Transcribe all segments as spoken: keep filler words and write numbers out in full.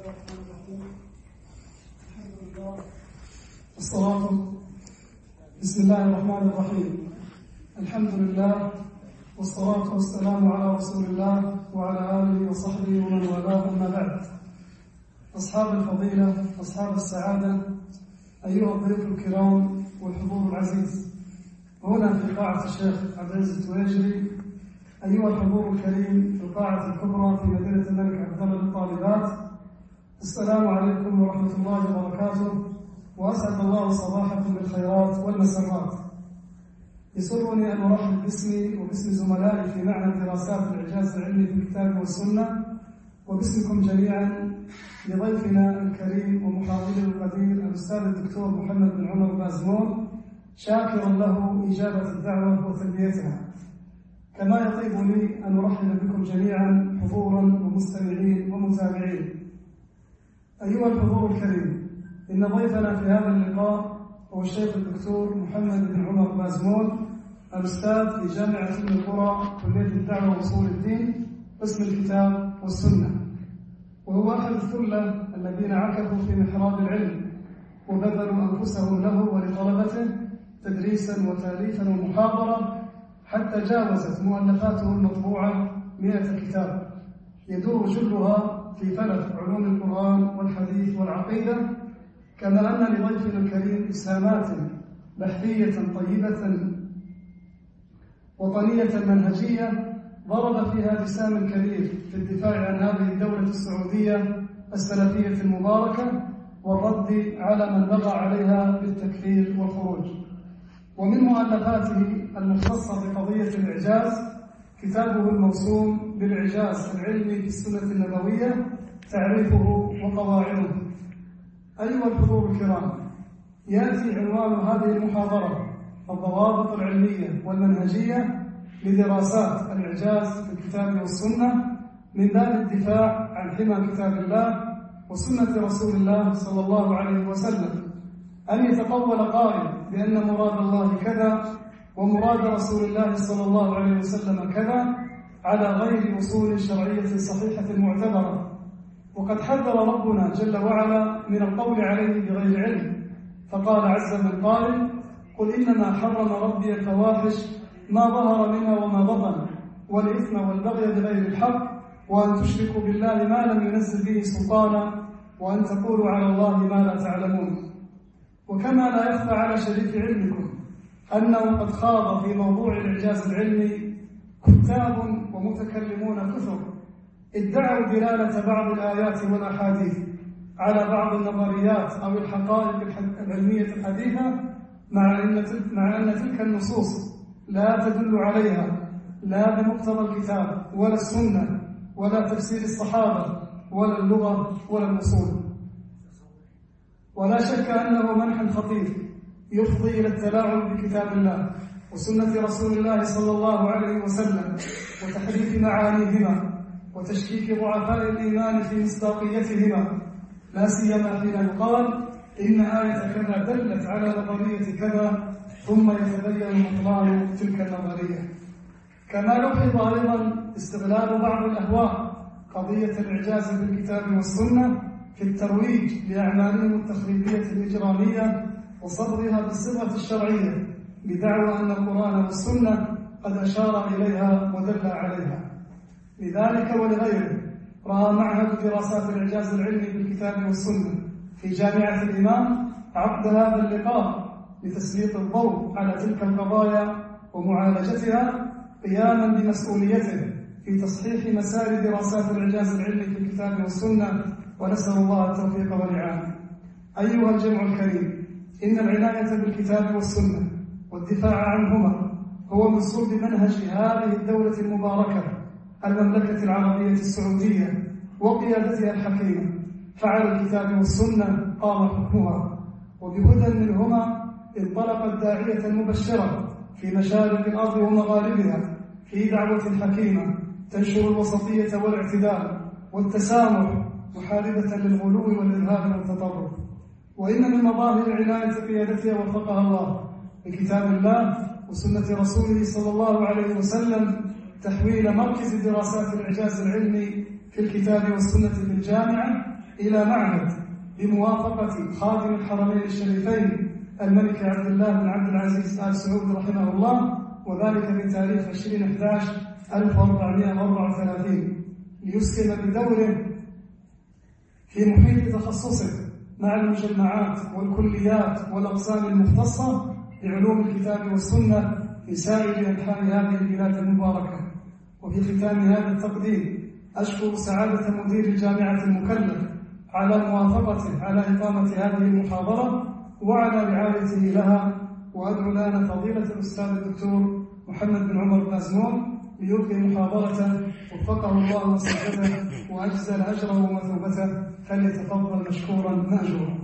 الرحمن الرحيم. الحمد لله والصلاة بسم الله الرحمن الرحيم. الحمد لله والصلاة والسلام على رسول الله وعلى آله وصحبه ومن والاه، أما بعد. أصحاب الفضيلة، أصحاب السعادة، أيها الضيوف الكرام والحضور العزيز، هنا في قاعة الشيخ عبد العزيز التويجري، أيها الحضور الكريم في القاعة الكبرى في مدينة الملك عبد الله للطالبات، السلام عليكم ورحمة الله وبركاته، وأسعد الله صباحكم بالخيرات والمسرات. يسرني أن أرحب باسمي وباسم زملائي في معهد دراسات الإعجاز العلمي في الكتاب والسنة، وباسمكم جميعا لضيفنا الكريم ومحاضرنا القدير الأستاذ الدكتور محمد بن عمر بازمون، شاكرا له إجابة الدعوة وتلبيتها. كما يطيب لي أن أرحب بكم جميعا حضورا ومستمعين ومتابعين. أيها الحضور الكريم، إن ضيفنا في هذا اللقاء هو الشيخ الدكتور محمد بن عمر بازمون، الأستاذ في جامعة أم القرى، كلية الدعوة وأصول الدين، قسم الكتاب والسنة، وهو أحد الثلة الذين عكفوا في محراب العلم وبذلوا أنفسهم له ولطلبته تدريسا وتأليفا ومحاضرة، حتى جاوزت مؤلفاته المطبوعة مئة كتاب، يدور جلها في فلك علوم القرآن والحديث والعقيدة. كما أن لضيفنا الكريم إسهامات بحثية طيبة وطنية منهجية ضرب فيها لسان كبير في الدفاع عن هذه الدولة السعودية السلفية المباركة والرد على من بغى عليها بالتكفير والخروج. ومن مؤلفاته المختصة بقضية الإعجاز كتابه الموسوم بالإعجاز العلمي في السنة النبوية، تعريفه وقواعده. أيها الحضور الكرام، يأتي عنوان هذه المحاضرة الضوابط العلمية والمنهجية لدراسات الإعجاز في الكتاب والسنة، من باب الدفاع عن حمى كتاب الله وسنة رسول الله صلى الله عليه وسلم. أن يتقول قائل بأن مراد الله كذا ومراد رسول الله صلى الله عليه وسلم كذا على غير أصول شرعية صحيحة معتبرة. وقد حذر ربنا جل وعلا من القول عليه بغير علم، فقال عز من قائل: قل إنما حرم ربي الفواحش ما ظهر منها وما بطن والإثم والبغي بغير الحق وأن تشركوا بالله ما لم ينزل به سلطانا وأن تقولوا على الله ما لا تعلمون. وكما لا يخفى على شريف علمكم أنه قد خاض في موضوع الإعجاز العلمي كتاب ومتكلمون كثر ادعوا دلالة بعض الآيات والأحاديث على بعض النظريات أو الحقائق العلمية الحديثة، مع أن تلك النصوص لا تدل عليها لا بمقتضى الكتاب ولا السنة ولا تفسير الصحابة ولا اللغة ولا الأصول. ولا شك أنه منح خطير يفضي إلى التلاعب بكتاب الله وسنة رسول الله صلى الله عليه وسلم وتحريف معانيهما وتشكيك ضعفاء الإيمان في مصداقيتهما، لا سيما حين يقال إن آية كذا دلت على نظرية كذا ثم يتبين بطلان تلك النظرية. كما لوحظ أيضا استغلال بعض الأهواء قضية الإعجاز بالكتاب والسنة في الترويج لأعمالهم التخريبية الإجرامية وصدرها بالصبغة الشرعية، بدعوى أن القرآن والسنة قد أشار إليها ودل عليها. لذلك ولغيره رأى معهد دراسات الإعجاز العلمي بالكتاب والسنة في جامعة الإمام عقد هذا اللقاء لتسليط الضوء على تلك القضايا ومعالجتها، قياما بمسؤوليته في تصحيح مسار دراسات الإعجاز العلمي في الكتاب والسنة، ونسأل الله التوفيق والإعانة. أيها الجمع الكريم، إن العناية بالكتاب والسنة والدفاع عنهما هو من صلب منهج هذه الدولة المباركة المملكة العربية السعودية وقيادتها الحكيمة، فعلى الكتاب والسنة قام حكمها، وبهدى منهما انطلقت داعية مبشرة في مشارق الأرض ومغاربها في دعوة حكيمة تنشر الوسطية والاعتدال والتسامح محاربة للغلو والإرهاب والتطرف. وإن من مظاهر عناية قيادتها وفقها الله بكتاب الله وسنة رسوله صلى الله عليه وسلم تحويل مركز دراسات الإعجاز العلمي في الكتاب والسنة في الجامعة إلى معهد بموافقة خادم الحرمين الشريفين الملك عبد الله بن عبد العزيز آل سعود رحمه الله، وذلك بتاريخ عشرين أحد عشر ألف وأربعمائة وأربعة وثلاثين، ليسهم بدوره في محيط تخصصه مع المجمعات والكليات والأقسام المختصة بعلوم الكتاب والسنة في سائر أنحاء هذه البلاد المباركة. وفي ختام هذا التقديم أشكر سعادة مدير الجامعة المكلف على موافقته على إقامة هذه المحاضرة وعلى رعايته لها، وأدعو لنا فضيلة الأستاذ الدكتور محمد بن عمر بازمون ليلقي محاضرة وفقه الله وسدده وأجزل أجره ومثوبته، فليتفضل مشكورا مأجورا.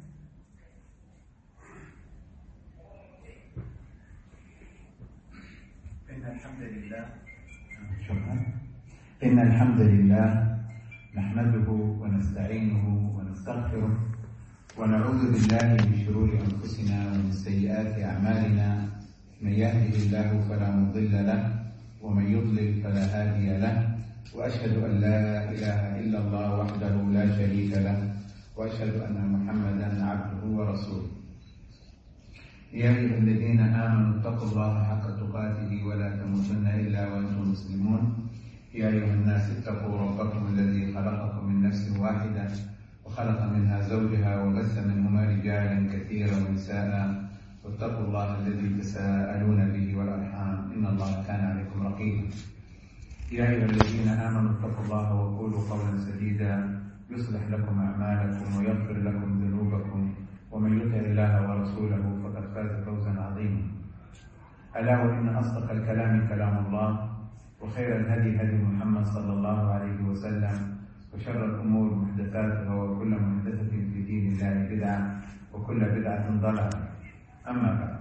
إن الحمد لله شكرا إن الحمد لله نحمده ونستعينه ونستغفره ونعوذ بالله من شرور أنفسنا ومن سيئات أعمالنا، من يهده الله فلا مضل له ومن يضلل فلا هادي له، وأشهد أن لا إله إلا الله وحده لا شريك له، وأشهد أن محمدا عبده ورسوله. يا أيها الذين آمنوا اتقوا الله حق تقاته ولا تموتن إلا وأنتم مسلمون. يا أيها الناس اتقوا ربكم الذي خلقكم من نفس واحدة وخلق منها زوجها وبث منهما رجالا كثيرا ونساء، واتقوا الله الذي تساءلون به والأرحام إن الله كان عليكم رقيبا. يا أيها الذين آمنوا اتقوا الله وقولوا قولا سديدا يصلح لكم أعمالكم ويغفر لكم ذنوبكم، ومن يطع الله ورسوله فقد فاز فوزا عظيما. ألا وإن أصدق الكلام كلام الله، وخير الهدي هدي محمد صلى الله عليه وسلم، وشر الأمور محدثاتها، وكل محدثة في دين الله بدعة، وكل بدعة ضلالة. أما بعد،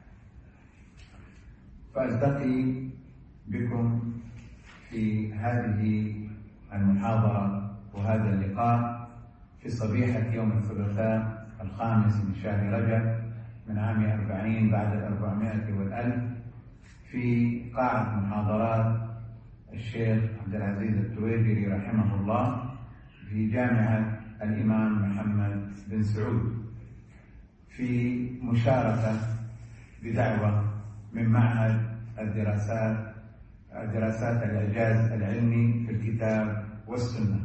فألتقي بكم في هذه المحاضرة وهذا اللقاء في صبيحة يوم الثلاثاء الخامس من شهر رجب من عام أربعين بعد الأربعمائة والألف في قاعة محاضرات الشيخ عبد العزيز التويبري رحمه الله في جامعة الإمام محمد بن سعود، في مشاركة بدعوة من معهد الدراسات دراسات الإعجاز العلمي في الكتاب والسنة.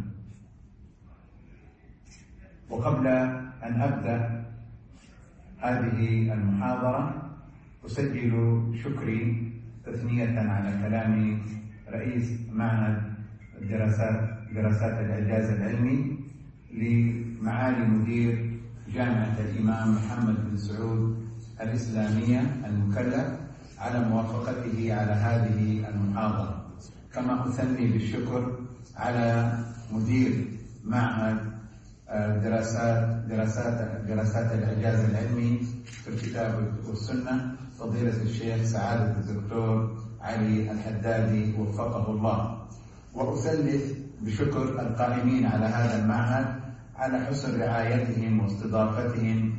وقبل أن أبدأ هذه المحاضرة أسجل شكري تثنية على كلام رئيس معهد دراسات دراسات الإعجاز العلمي لمعالي مدير جامعة الإمام محمد بن سعود الإسلامية المكلف على موافقته على هذه المحاضرة، كما أثني بالشكر على مدير معهد دراسات دراسات دراسات الإعجاز العلمي في الكتاب والسنة فضيلة الشيخ سعادة الدكتور علي الحدادي وفقه الله. وأثلث بشكر القائمين على هذا المعهد على حسن رعايتهم واستضافتهم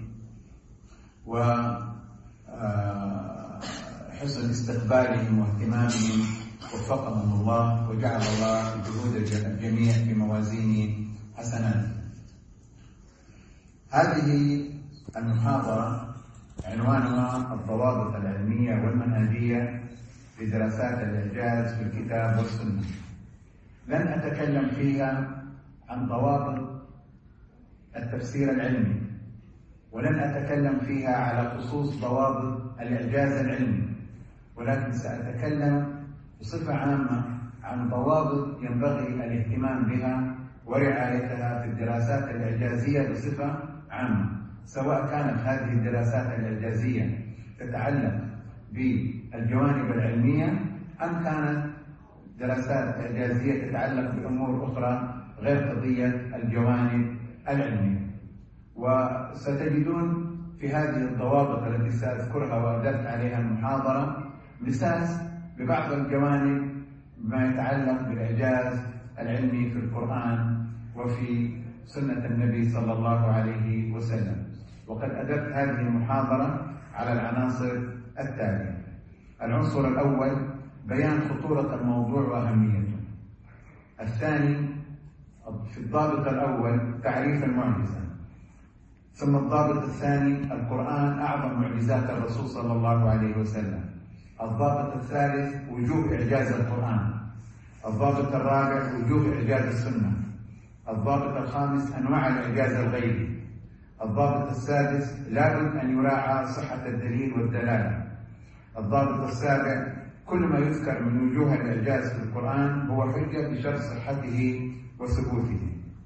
وحسن استقبالهم واهتمامهم، وفقهم الله وجعل الله جهود الجميع في موازين حسناتهم. هذه المحاضرة عنوانها الضوابط العلمية والمنهجية لدراسات الإعجاز في الكتاب والسنة. لن أتكلم فيها عن ضوابط التفسير العلمي، ولن أتكلم فيها على خصوص ضوابط الإعجاز العلمي، ولكن سأتكلم بصفة عامة عن ضوابط ينبغي الاهتمام بها ورعايتها في الدراسات الإعجازية بصفة عامة، سواء كانت هذه الدراسات الإعجازية تتعلق بالجوانب العلمية أم كانت دراسات إعجازية تتعلق بأمور أخرى غير قضية الجوانب العلمية. وستجدون في هذه الضوابط التي سأذكرها وأدرت عليها المحاضرة مساس ببعض الجوانب ما يتعلق بالإعجاز العلمي في القرآن وفي سنة النبي صلى الله عليه وسلم. وقد أدرت هذه المحاضرة على العناصر التالية: العنصر الأول بيان خطورة الموضوع وأهميته. الثاني في الضابط الأول تعريف المعجزة، ثم الضابط الثاني القرآن أعظم معجزات الرسول صلى الله عليه وسلم، الضابط الثالث وجوب إعجاز القرآن، الضابط الرابع وجوب إعجاز السنة، الضابط الخامس أنواع الإعجاز الغيبي، الضابط السادس لابد أن يراعى صحة الدليل والدلالة، الضابط السابع كل ما يذكر من وجوه الإعجاز في القرآن هو حجة بشرط صحته وثبوته.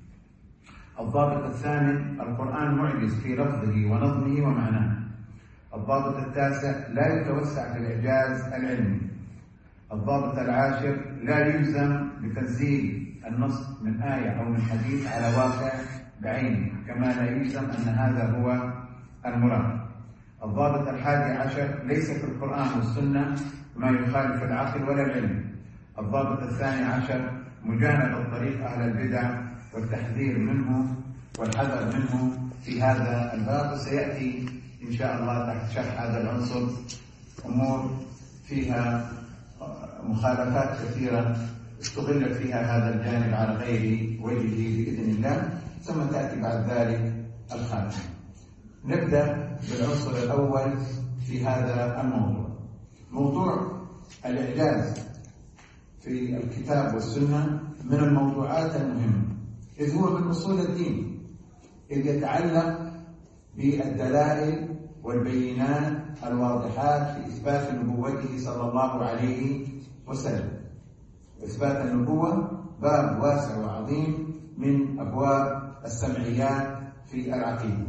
الضابط الثامن القرآن معجز في لفظه ونظمه ومعناه. الضابط التاسع لا يتوسع في الإعجاز العلمي. الضابط العاشر لا يلزم بتنزيل النص من آية أو من حديث على واقع بعينه، كما لا يلزم أن هذا هو المراد. الضابط الحادي عشر ليس في القرآن والسنة ما يخالف العقل ولا العلم. الضابط الثاني عشر مجانبة طريق أهل البدع والتحذير منه والحذر منه في هذا الباب، وسيأتي إن شاء الله تحت شرح هذا العنصر أمور فيها مخالفات كثيرة استغلت فيها هذا الجانب على غير وجهه بإذن الله، ثم تأتي بعد ذلك الخاتمة. نبدأ بالعنصر الأول في هذا الموضوع. موضوع الإعجاز في الكتاب والسنة من الموضوعات المهمة، إذ هو من أصول الدين، إذ يتعلق بالدلائل والبينات الواضحات في إثبات نبوته صلى الله عليه وسلم. إثبات النبوة باب واسع وعظيم من أبواب السمعيات في العقيدة.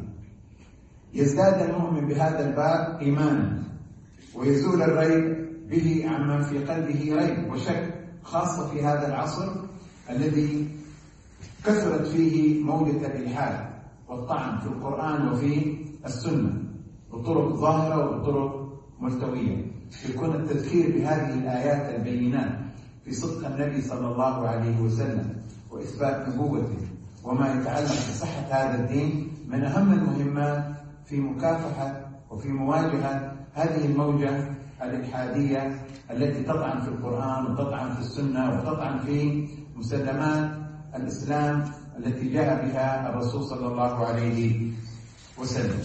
يزداد المؤمن بهذا الباب إيمانا، ويزول الريب به عمن في قلبه ريب وشك، خاصة في هذا العصر الذي كثرت فيه موجة الإلحاد والطعن في القرآن وفي السنة بطرق ظاهرة وبطرق ملتوية. يكون التذكير بهذه الآيات البينات في صدق النبي صلى الله عليه وسلم وإثبات نبوته وما يتعلق بصحة هذا الدين من أهم المهمات في مكافحة وفي مواجهة هذه الموجة الإلحادية التي تطعن في القرآن وتطعن في السنة وتطعن في مسلمات الإسلام التي جاء بها الرسول صلى الله عليه وسلم.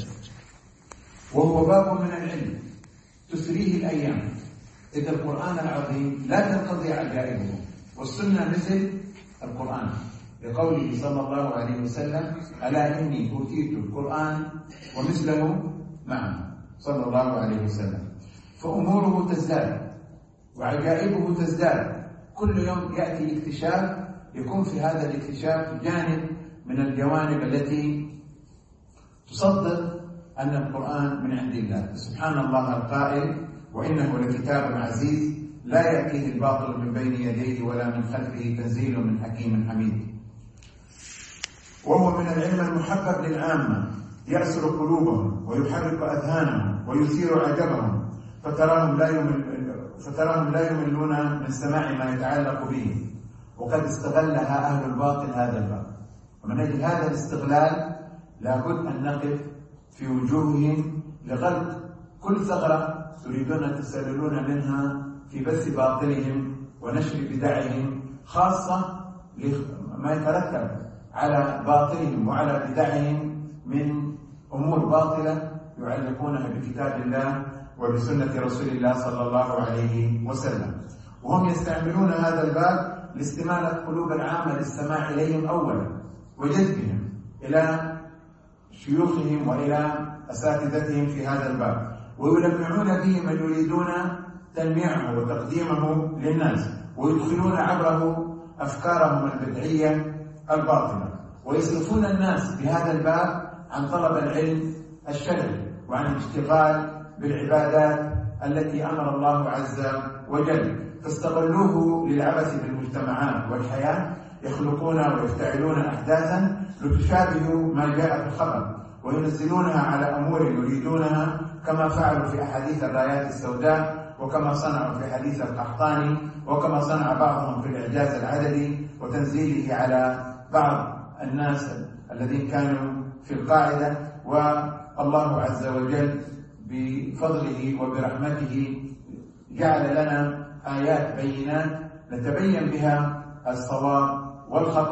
وهو باب من العلم تسريه الأيام، إذ القرآن العظيم لا تنقضي عجائبه، والسنة مثل القرآن، لقوله صلى الله عليه وسلم: ألا إني أوتيت القرآن ومثله معه، صلى الله عليه وسلم. فأموره تزداد وعجائبه تزداد، كل يوم يأتي اكتشاف، يكون في هذا الاكتشاف جانب من الجوانب التي تصدق أن القرآن من عند الله. سبحان الله القائل: وإنه لكتاب عزيز لا يأتيه الباطل من بين يديه ولا من خلفه تنزيل من حكيم حميد. وهو من العلم المحبب للعامة، يأسر قلوبهم ويحرك أذهانهم ويثير عجبهم، فتراهم لا يمل فتراهم لا يملون من سماع ما يتعلق به، وقد استغلها أهل الباطل هذا الباب. ومن أجل هذا الاستغلال لابد أن نقف في وجوههم لغلق كل ثغرة تريدون تسللون منها في بث باطلهم ونشر بدعهم، خاصة ما يترتب على باطلهم وعلى بدعهم من أمور باطلة يعلقونها بكتاب الله وبسنة رسول الله صلى الله عليه وسلم. وهم يستعملون هذا الباب لاستمالة قلوب العامة للسماع إليهم أولا وجذبهم إلى شيوخهم وإلى أساتذتهم في هذا الباب، ويلمعون به من يريدون تلميعه وتقديمه للناس، ويدخلون عبره أفكارهم البدعية الباطلة، ويصرفون الناس بهذا الباب عن طلب العلم الشرعي وعن الاشتغال بالعبادات التي أمر الله عز وجل، فاستغلوه للعبث بالمجتمعات والحياة، يخلقون ويفتعلون أحداثا لتشابه ما جاء في الخبر، وينزلونها على أمور يريدونها، كما فعلوا في أحاديث الرايات السوداء، وكما صنعوا في حديث القحطاني، وكما صنع بعضهم في الإعجاز العددي وتنزيله على بعض الناس الذين كانوا في القاعدة. والله عز وجل بفضله وبرحمته جعل لنا آيات بينات نتبين بها الصواب والخطأ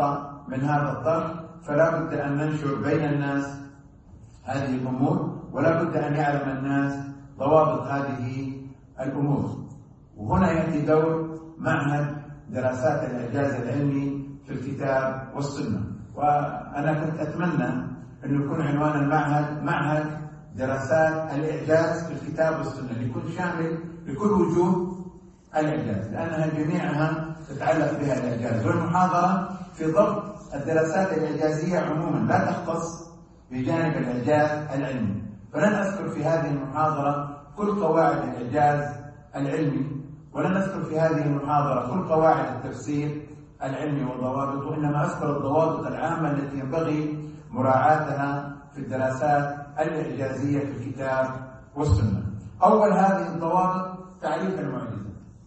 من هذا الطرح، فلا بد أن ننشر بين الناس هذه الأمور، ولا بد أن يعلم الناس ضوابط هذه الأمور. وهنا يأتي دور معهد دراسات الإعجاز العلمي في الكتاب والسنة. وأنا كنت أتمنى أن يكون عنوان المعهد معهد دراسات الإعجاز في الكتاب والسنة، ليكون شامل لكل وجوه الإعجاز، لأنها جميعها تتعلق بها الإعجاز. والمحاضرة في ضبط الدراسات الإعجازية عموما، لا تختص بجانب الإعجاز العلمي. فلن أذكر في هذه المحاضرة كل قواعد الإعجاز العلمي، ولن أذكر في هذه المحاضرة كل قواعد التفسير العلمي وضوابطه، وإنما أذكر الضوابط العامة التي ينبغي مراعاتها في الدراسات الإعجازية في الكتاب والسنة. أول هذه الضوابط تعريف المعجزة.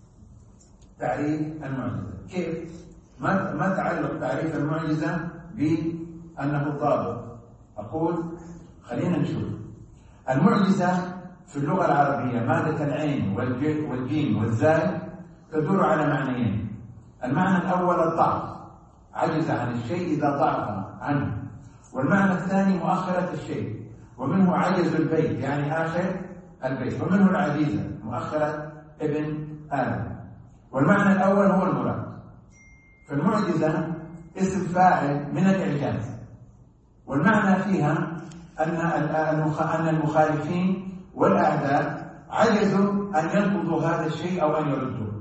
تعريف المعجزة كيف؟ ما ما تعلق تعريف المعجزة بأنه ضابط؟ أقول خلينا نشوف. المعجزة في اللغة العربية مادة العين والجيم والزاي تدور على معنيين. المعنى الأول الضعف، عجز عن الشيء إذا ضعف عنه. والمعنى الثاني مؤخرة الشيء، ومنه عجز البيت يعني آخر البيت، ومنه العجيزة مؤخرة ابن آدم. والمعنى الأول هو المراد. فالمعجزة اسم فاعل من الإعجاز، والمعنى فيها أن أن المخالفين والأعداء عجزوا أن ينقضوا هذا الشيء أو أن يردوه.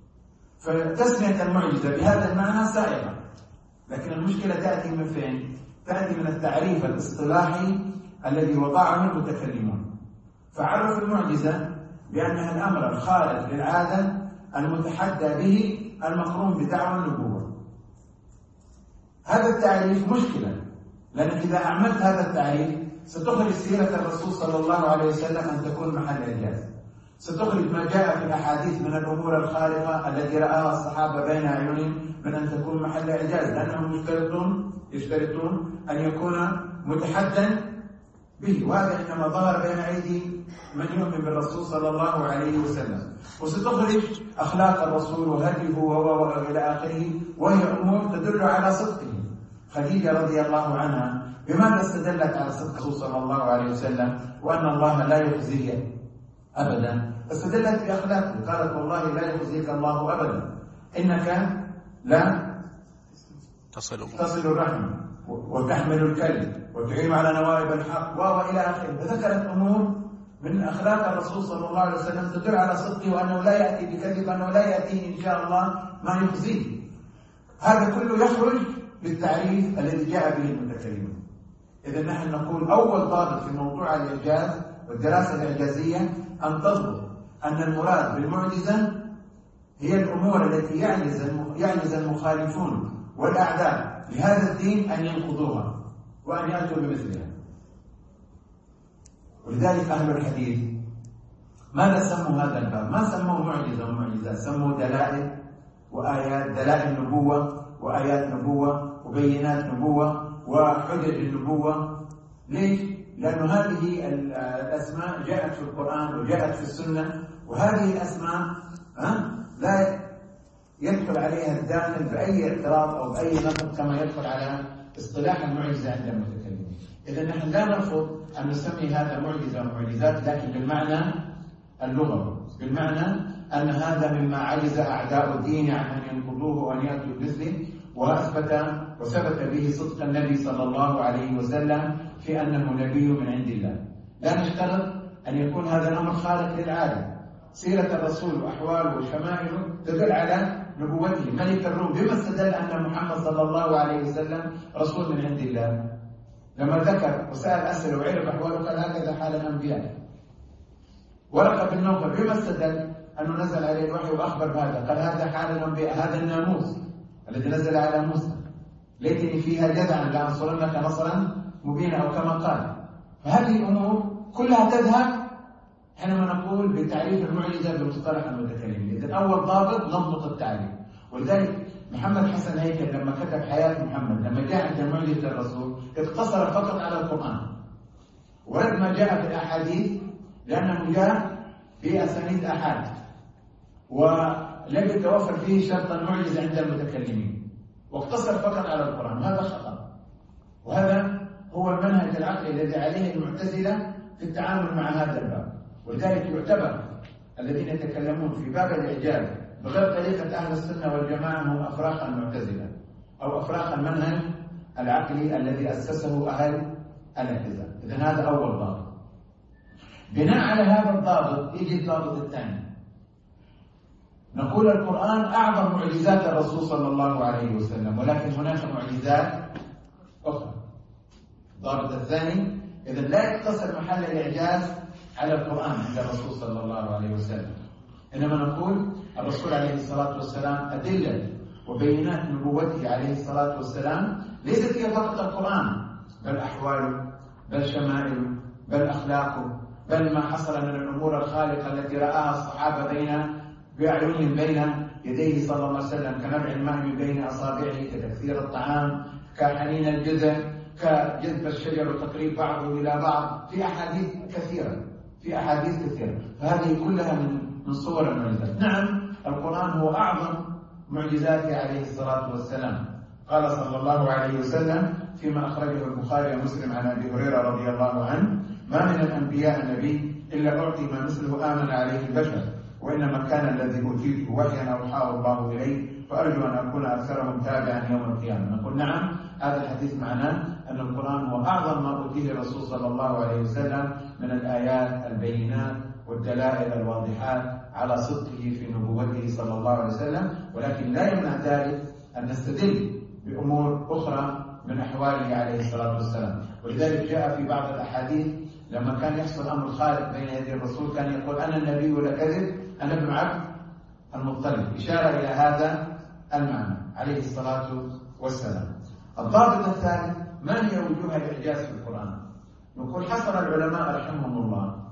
فتسمية المعجزة بهذا المعنى سائغة، لكن المشكلة تأتي من فين؟ تأتي من التعريف الاصطلاحي الذي وضعه المتكلمون. فعرف المعجزة بأنها الأمر الخارج للعادة المتحدى به المقرون بدعوى النبوة. هذا التعريف مشكلة، لأنك إذا أعملت هذا التعريف ستخرج سيرة الرسول صلى الله عليه وسلم أن تكون محل إعجاز، ستخرج ما جاء في الأحاديث من الأمور الخارقة التي رآها الصحابة بين أعينهم من أن تكون محل إعجاز، لأنهم يشترطون يشترطون أن يكون متحدا به، وهذا إنما ظهر بين أيدي من يؤمن بالرسول صلى الله عليه وسلم. وستخرج أخلاق الرسول وهديه وإلى آخره، وهي أمور تدل على صدقه. خديجة رضي الله عنها بماذا استدلت على صدق الرسول صلى الله عليه وسلم وأن الله لا يخزيه أبدا؟ استدلت بأخلاقه، قالت والله لا يخزيك الله أبدا، إنك لا تصل تصل الرحم وتحمل الكلم وتعين على نوائب الحق وإلى آخره. فذكرت أمور من أخلاق الرسول صلى الله عليه وسلم تدل على صدقه وأنه لا يأتي بكذب، أنه لا يأتي إن شاء الله ما يخزيه. هذا كله يخرج بالتعريف الذي جاء به المتكلمون. إذا نحن نقول أول ضابط في موضوع الإعجاز والدراسة الإعجازية أن تضبط أن المراد بالمعجزة هي الأمور التي يعجز يعجز المخالفون والأعداء لهذا الدين أن ينقضوها وأن يأتوا بمثلها. ولذلك أهل الحديث ماذا سموا هذا الباب؟ ما سموه معجزة ومعجزات، سموه دلائل وآيات، دلائل نبوة وآيات نبوة وبينات نبوة وحجج النبوة. ليش؟ لأن هذه الأسماء جاءت في القرآن وجاءت في السنة، وهذه الأسماء لا يدخل عليها الداخل بأي اعتراض أو بأي نقد كما يدخل على اصطلاح المعجزة عند المتكلمين. إذا نحن لا نرفض أن نسمي هذا معجزة ومعجزات، لكن بالمعنى اللغوي، بالمعنى أن هذا مما عجز أعداء الدين عن أن ينقضوه وأن يأتوا بمثله، وأثبت وثبت به صدق النبي صلى الله عليه وسلم في أنه نبي من عند الله. لا نشترط أن يكون هذا الأمر خارق للعادة. سيرة الرسول وأحواله وشمائله تدل على نبوته. ملك الروم بما استدل أن محمد صلى الله عليه وسلم رسول من عند الله؟ لما ذكر وسأل أسئلة وعرف أحواله قال هكذا حال الأنبياء. ورقة بن نوفل بما استدل أنه نزل عليه الوحي وأخبر بهذا؟ قال هذا حال الأنبياء، هذا الناموس الذي نزل على موسى، ليتني فيها جزعا لأنصرنك نصرا مبينا أو كما قال. فهذه الأمور كلها تذهب حينما نقول بتعريف المعجزة بمصطلح المتكلمين. إذن أول ضابط نضبط التعريف. ولذلك محمد حسن هيكل لما كتب حياة محمد لما جاء عند معجزة الرسول اقتصر فقط على القرآن ورد ما جاء في الأحاديث، لأنه جاء في أسانيد أحاد ولم يتوفر فيه شرط المعجزة عند المتكلمين. واقتصر فقط على القرآن، هذا خطأ. وهذا هو المنهج العقلي الذي عليه المعتزلة في التعامل مع هذا الباب. ولذلك يعتبر الذين يتكلمون في باب الإعجاز بغير طريقة أهل السنة والجماعة هم أفراخ المعتزلة أو أفراخ المنهج العقلي الذي أسسه أهل الاعتزال. إذن هذا أول ضابط. بناء على هذا الضابط يجي الضابط الثاني، نقول القرآن أعظم معجزات الرسول صلى الله عليه وسلم، ولكن هناك معجزات أخرى. الضابط الثاني، إذن لا يقتصر محل الإعجاز على القرآن عند الرسول صلى الله عليه وسلم، إنما نقول الرسول عليه الصلاة والسلام أدلة وبينات نبوته عليه الصلاة والسلام ليست هي فقط القرآن، بل أحواله، بل شمائله، بل أخلاقه، بل ما حصل من الأمور الخالقة التي رآها الصحابة بين بأعينهم بين يديه صلى الله عليه وسلم، كنبع الماء من بين أصابعه، كتكثير الطعام، كحنين الجذع، كجذب الشجر وتقريب بعضه إلى بعض، في أحاديث كثيرة في أحاديث كثيرة فهذه كلها من من صور المعجزات. نعم القرآن هو أعظم معجزاته عليه الصلاة والسلام. قال صلى الله عليه وسلم فيما أخرجه البخاري ومسلم عن أبي هريرة رضي الله عنه: ما من الأنبياء نبي إلا أعطي ما مثله آمن عليه البشر، وإنما كان الذي أوتيته وحيا أوحاه الله إليه، فأرجو أن أكون أكثرهم تابعا يوم القيامة. نقول نعم، هذا الحديث معناه أن القرآن هو أعظم ما أوتيه الرسول صلى الله عليه وسلم من الآيات البينات والدلائل الواضحات على صدقه في نبوته صلى الله عليه وسلم، ولكن لا يمنع ذلك أن نستدل بأمور أخرى من أحواله عليه الصلاة والسلام. ولذلك جاء في بعض الأحاديث لما كان يحصل أمر خارق بين يدي الرسول كان يقول: أنا النبي ولا كذب، أنا ابن عبد المطلب، إشارة إلى هذا المعنى عليه الصلاة والسلام. الضابط الثالث: ما هي وجوه الإعجاز في القرآن؟ نقول حصر العلماء رحمهم الله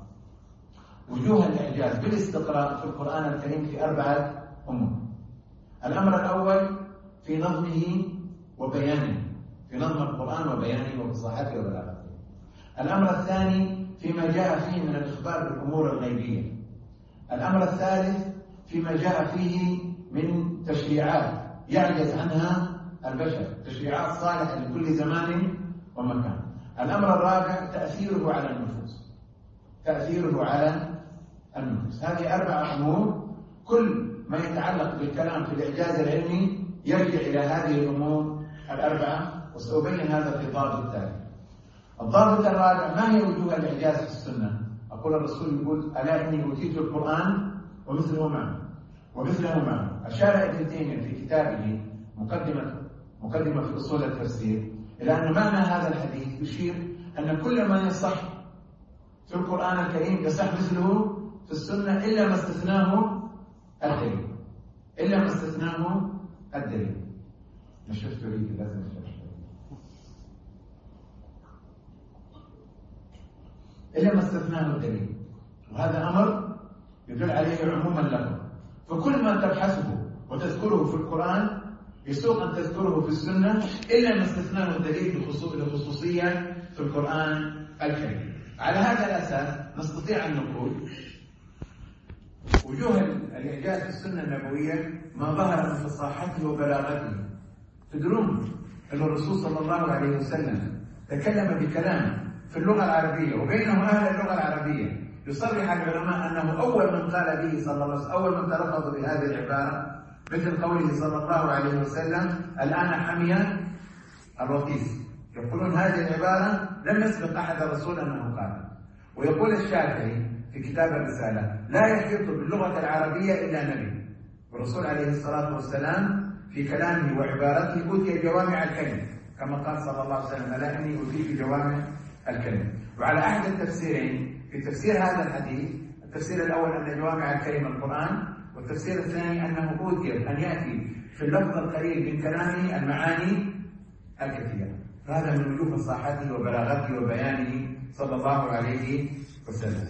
وجوه الإعجاز بالاستقراء في القرآن الكريم في أربعة أمور. الأمر الأول في نظمه وبيانه، في نظم القرآن وبيانه وفصاحته وبلاغته. الأمر الثاني فيما جاء فيه من الإخبار بالأمور الغيبية. الأمر الثالث فيما جاء فيه من تشريعات يعجز عنها البشر، تشريعات صالحة لكل زمان ومكان. الأمر الرابع تأثيره على النفوس، تأثيره على النفوس. هذه أربعة أمور، كل ما يتعلق بالكلام في الإعجاز العلمي يرجع إلى هذه الأمور الأربعة، وسأبين هذا في الضابط التالي. الضابط الرابع: ما هي وجوه الإعجاز في السنة؟ أقول الرسول يقول: ألا إني أوتيت القرآن ومثله معه ومثله معه. أشار ابن تيمية في كتابه مقدمة مقدمة في أصول التفسير إلى أن معنى هذا الحديث يشير أن كل ما يصح في القرآن الكريم يصح مثله في السنة إلا ما استثناه الدليل، إلا ما استثناه الدليل. نشفت لي لازم نشفت إلا ما استثناه الدليل، وهذا أمر يدل عليه عموما له. فكل ما تبحثه وتذكره في القرآن يسوق أن تذكره في السنة إلا ما استثناه الدليل بخصوصية في القرآن الكريم. على هذا الأساس نستطيع أن نقول وجوه الإعجاز في السنة النبوية ما ظهر من فصاحته وبلاغته. تدرون أن الرسول صلى الله عليه وسلم تكلم بكلام في اللغة العربية وبينهم أهل اللغة العربية يصرح العلماء أنه أول من قال به صلى الله عليه وسلم، أول من تلفظ بهذه العبارة، مثل قوله صلى الله عليه وسلم: الآن حمي الوطيس. يقولون هذه العبارة لم يسبق أحد الرسول أنه قال. ويقول الشافعي في كتاب الرسالة: لا يحيط باللغة العربية إلا نبي. والرسول عليه الصلاة والسلام في كلامه وعبارته أوتي جوامع الكلم، كما قال صلى الله عليه وسلم: ألا إني أوتيت جوامع الكلم. وعلى أحد التفسيرين في تفسير هذا الحديث، التفسير الأول أن جوامع الكلم القرآن، والتفسير الثاني أنه أوتي أن يأتي في اللفظ القليل من كلامه المعاني الكثيرة. فهذا من وجوه فصاحته وبلاغته وبيانه صلى الله عليه وسلم.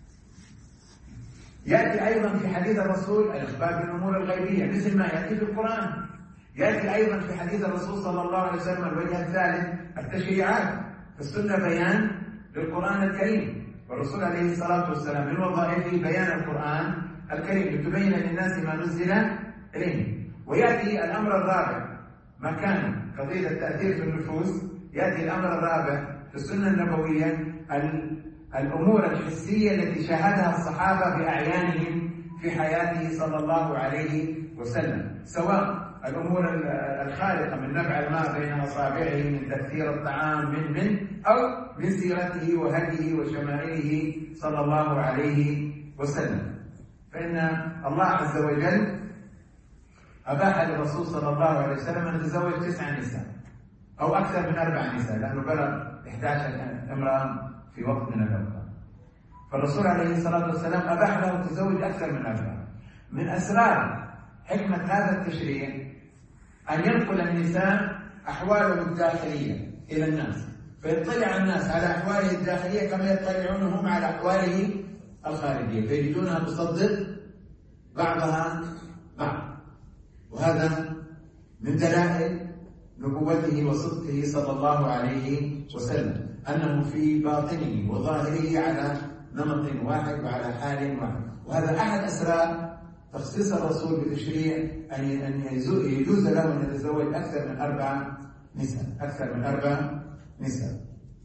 يأتي أيضا في حديث الرسول الإخبار بالأمور الغيبية مثل ما يأتي في القرآن. يأتي أيضا في حديث الرسول صلى الله عليه وسلم الوجه الثالث التشريعات. فالسنة بيان للقرآن الكريم، والرسول عليه الصلاة والسلام من وظائفه بيان القرآن الكريم لتبين للناس ما نزل إليه. ويأتي الأمر الرابع ما كان قضية التأثير في النفوس، يأتي الأمر الرابع في السنة النبوية الأمور الحسية التي شاهدها الصحابة بأعيانهم في حياته صلى الله عليه وسلم، سواء الأمور الخارقة من نبع الماء بين أصابعه، من تأثير الطعام، من من أو من سيرته وهديه وشمائله صلى الله عليه وسلم. فإن الله عز وجل أباح للرسول صلى الله عليه وسلم أن يتزوج تسع نساء أو أكثر من أربع نساء، لأنه بلغ إحدى عشرة امرأة في وقت من الأوقات. فالرسول عليه الصلاة والسلام أباح له التزوج أكثر من أربعة. من أسرار حكمة هذا التشريع أن ينقل النساء أحوالهم الداخلية إلى الناس، فيطلع الناس على أحواله الداخلية كما يطلعون هم على أحواله الخارجية، فيجدونها تصدق بعضها بعض. وهذا من دلائل نبوته وصدقه صلى الله عليه وسلم، أنه في باطنه وظاهره على نمط واحد وعلى حال واحد. وهذا أحد أسرار تخصيص الرسول بتشريع أن أن يجوز له أن يتزوج أكثر من أربع نساء، أكثر من أربع نساء.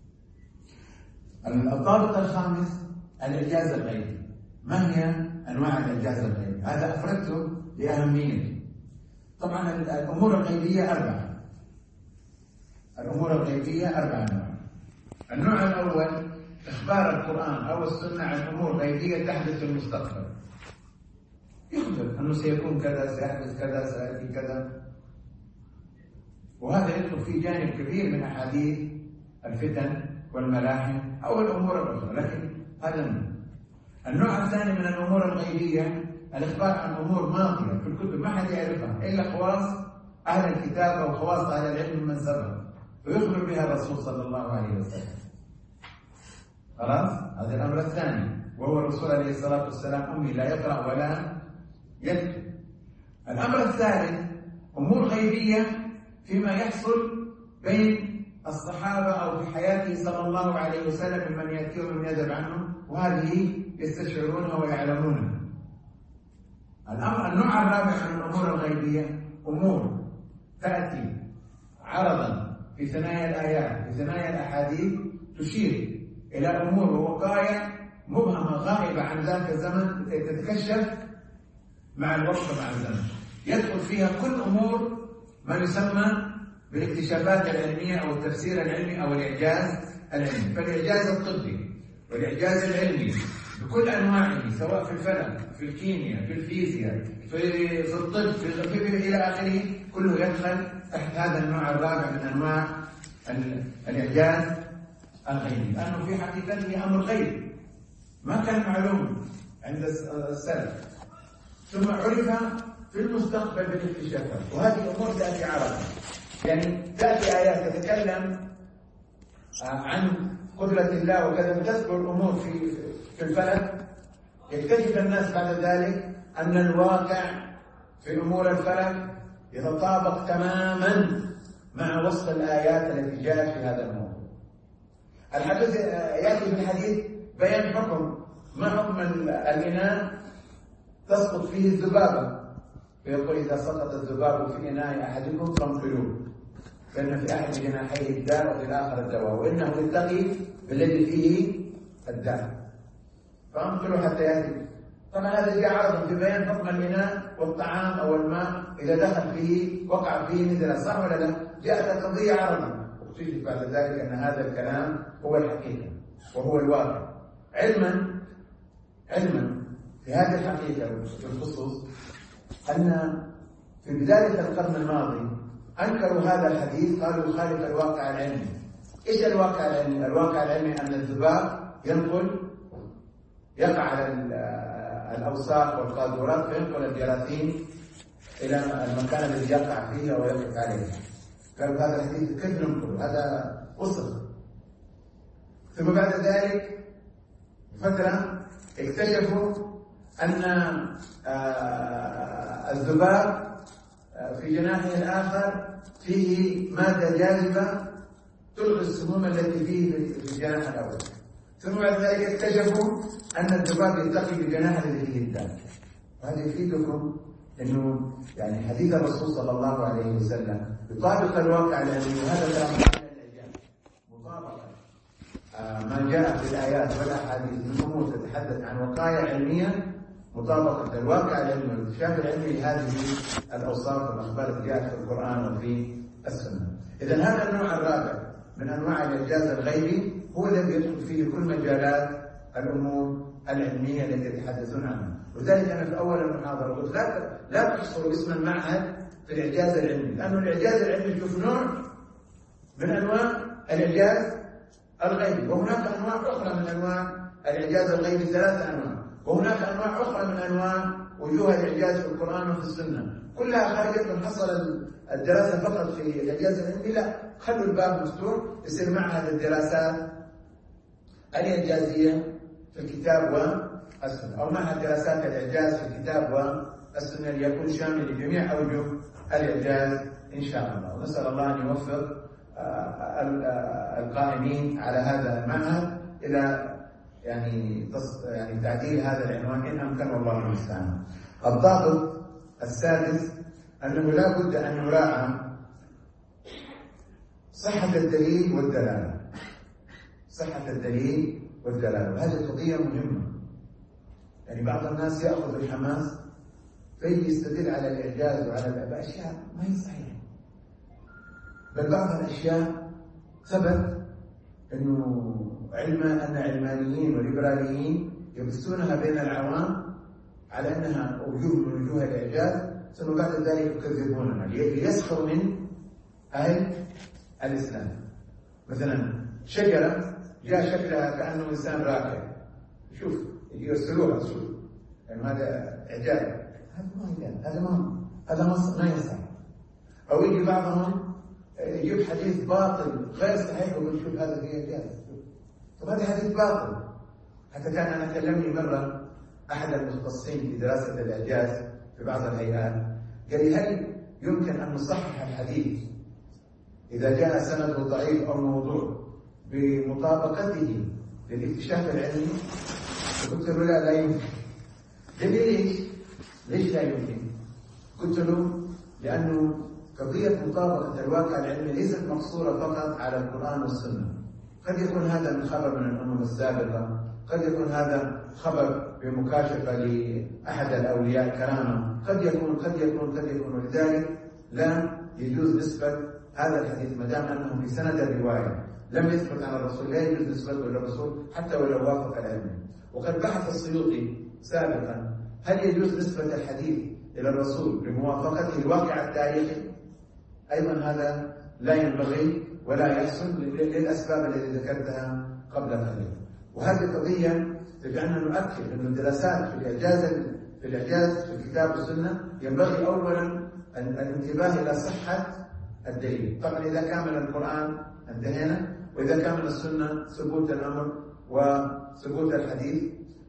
الضابط الخامس الإعجاز الغيبي. ما هي أنواع الإعجاز الغيبي؟ هذا أفردته لأهميته. طبعا الأمور الغيبية أربعة. الأمور الغيبية أربعة أنواع. النوع الأول إخبار القرآن أو السنة عن أمور غيبية تحدث في المستقبل. يخبر أنه سيكون كذا، سيحدث كذا، سيأتي كذا. وهذا يدخل في جانب كبير من أحاديث الفتن والملاحم أو الأمور الأخرى، لكن هذا منه. النوع الثاني من الأمور الغيبية الإخبار عن أمور ماضية في الكتب ما حد يعرفها إلا خواص أهل الكتاب أو خواص أهل العلم من سبق، ويخبر بها الرسول صلى الله عليه وسلم. خلاص؟ هذا الأمر الثاني، وهو الرسول عليه الصلاة والسلام أمي لا يقرأ ولا يكتب. الأمر الثالث أمور غيبية فيما يحصل بين الصحابة أو في حياته صلى الله عليه وسلم ممن يأتيهم ومن يذهب عنهم، وهذه يستشعرونها ويعلمونها. الأمر النوع الرابع من الأمور الغيبية أمور تأتي عرضا في ثنايا الآيات في ثنايا الأحاديث تشير إلى أمور ووقائع مبهمة غائبة عن ذاك الزمن تتكشف مع الوقت مع الزمن، يدخل فيها كل أمور ما يسمى بالاكتشافات العلمية أو التفسير العلمي أو الإعجاز العلمي. فالإعجاز الطبي والإعجاز العلمي بكل أنواعه، سواء في الفلك، في الكيمياء، في الفيزياء، في في الطب، في, في, في إلى آخره، كله يدخل تحت هذا النوع الرابع من أنواع الإعجاز الغيبي، لأنه في حقيقته أمر غيبي ما كان معلوم عند السلف، ثم عرف في المستقبل بالاكتشافات. وهذه الأمور تأتي عرضا، يعني تأتي آيات تتكلم عن قدرة الله وكذا، فتذكر أمور في في الفلك، يكتشف الناس بعد ذلك أن الواقع في أمور الفلك يتطابق تماما مع وصف الآيات التي جاءت في هذا الموضوع. الحديث يأتي في الحديث بيان حكم، ما حكم الإناء تسقط فيه الذبابة، فيقول إذا سقط الذباب في إناء أحدكم فانقلوه، فإن في أحد جناحيه الداء وفي الآخر الدواء، وإنه يلتقي بالذي فيه الداء فانقلوا حتى يأتي. طبعا هذا جاء عرضا في بيان حكم الإناء والطعام أو الماء إذا دخل فيه وقع فيه مثل، صح ولا لا؟ جاءت القضية عرضا، واكتشف بعد ذلك أن هذا الكلام هو الحقيقة وهو الواقع. علما علما في هذه الحقيقة بالخصوص أن في بداية القرن الماضي أنكروا هذا الحديث، قالوا يخالف الواقع العلمي. إيش الواقع العلمي؟ الواقع العلمي أن الذباب ينقل يقع على الأوساخ والقاذورات فينقل الجراثيم إلى المكان الذي يقع فيه ويقف عليه. قالوا هذا الحديث كيف ننقل؟ هذا وصف. ثم بعد ذلك فترة اكتشفوا أن الذباب في جناحه الآخر فيه مادة جاذبة تلغي السموم التي فيه في الجناح الأول. ثم بعد ذلك اكتشفوا أن الذباب يلتقي بالجناح الذي فيه الداء. وهذا يفيدكم انه يعني حديث الرسول صلى الله عليه وسلم يطابق الواقع العلمي، وهذا لا معنى الاعجاز. مطابقه ما جاء في الايات والاحاديث من امور تتحدث عن وقائع علميه، مطابقه الواقع العلمي والاكتشاف العلمي لهذه الاوصاف والاخبار التي جاءت في القران وفي السنه. اذا هذا النوع الرابع من انواع الاعجاز الغيبي هو الذي يدخل فيه كل مجالات الامور العلميه التي يتحدثون عنها. ولذلك انا في اول المحاضره قلت لا لا تحصروا اسم المعهد في الاعجاز العلمي، لانه الاعجاز العلمي شوف نوع من انواع الاعجاز الغيبي، وهناك انواع اخرى من انواع الاعجاز الغيبي، ثلاثه انواع، وهناك انواع اخرى من انواع وجوه الاعجاز في القران وفي السنه، كلها خارجه من حصر الدراسه فقط في الاعجاز العلمي. لا، خلوا الباب مفتوح، يصير معهد الدراسات الاعجازيه في الكتاب والسنه، او معهد دراسات الاعجاز في الكتاب والسنه، ليكون شامل لجميع اوجه الاعجاز ان شاء الله. ونسال الله ان يوفق القائمين على هذا المعهد الى يعني يعني تعديل هذا العنوان ان امكن، والله المستعان. الضابط السادس انه لا بد ان يراعى صحه الدليل والدلاله. صحه الدليل والدلاله، وهذه قضيه مهمه. يعني بعض الناس ياخذ الحماس فيجي يستدل على الاعجاز وعلى باشياء ما هي صحيحه، بل بعض الاشياء ثبت انه علم ان علمانيين وليبراليين يبثونها بين العوام على انها وجوه من وجوه الاعجاز، ثم بعد ذلك يكذبونها ليسخروا من اهل الاسلام. مثلا شجره جاء شكلها كانه انسان راكع، شوف يرسلوها، شوف يعني هذا اعجاز، هذا ما اعجاز، هذا ما هذا ما يصح. او يجي بعضهم يجيب حديث باطل غير صحيح ويقول شوف هذا فيه اعجاز. طب هذا حديث باطل. حتى كان انا كلمني مره احد المختصين في دراسه الاعجاز في بعض الهيئات، قال لي هل يمكن ان نصحح الحديث اذا جاء سنده ضعيف او موضوع بمطابقته للاكتشاف العلمي؟ قلت له لا لا يمكن. قال لي ليش؟ ليش لا يمكن؟ قلت له لانه قضيه مطابقه الواقع العلمي ليست مقصوره فقط على القران والسنه. قد يكون هذا من خبر من الامم السابقه، قد يكون هذا خبر بمكاشفه لاحد الاولياء كرامه، قد يكون قد يكون قد يكون ولذلك لا يجوز نسبه هذا الحديث ما دام انه في سند الروايه لم يثبت عن الرسول، لا يجوز نسبته الى الرسول حتى ولو وافق العلم. وقد بحث السيوطي سابقا هل يجوز نسبه الحديث الى الرسول لموافقته الواقع التاريخي؟ ايضا هذا لا ينبغي ولا يحصل للاسباب التي ذكرتها قبل قليل. وهذه قضيه تجعلنا نؤكد ان الدراسات في الاعجاز في الاعجاز في الكتاب والسنه ينبغي اولا الانتباه الى صحه الدليل. طبعا اذا كان من القران انتهينا، واذا كان من السنه ثبوت الامر وثبوت الحديث.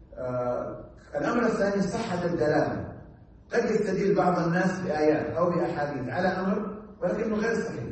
آه الامر الثاني صحه الدلاله. قد يستدل بعض الناس بايات او باحاديث على امر ولكنه غير صحيح.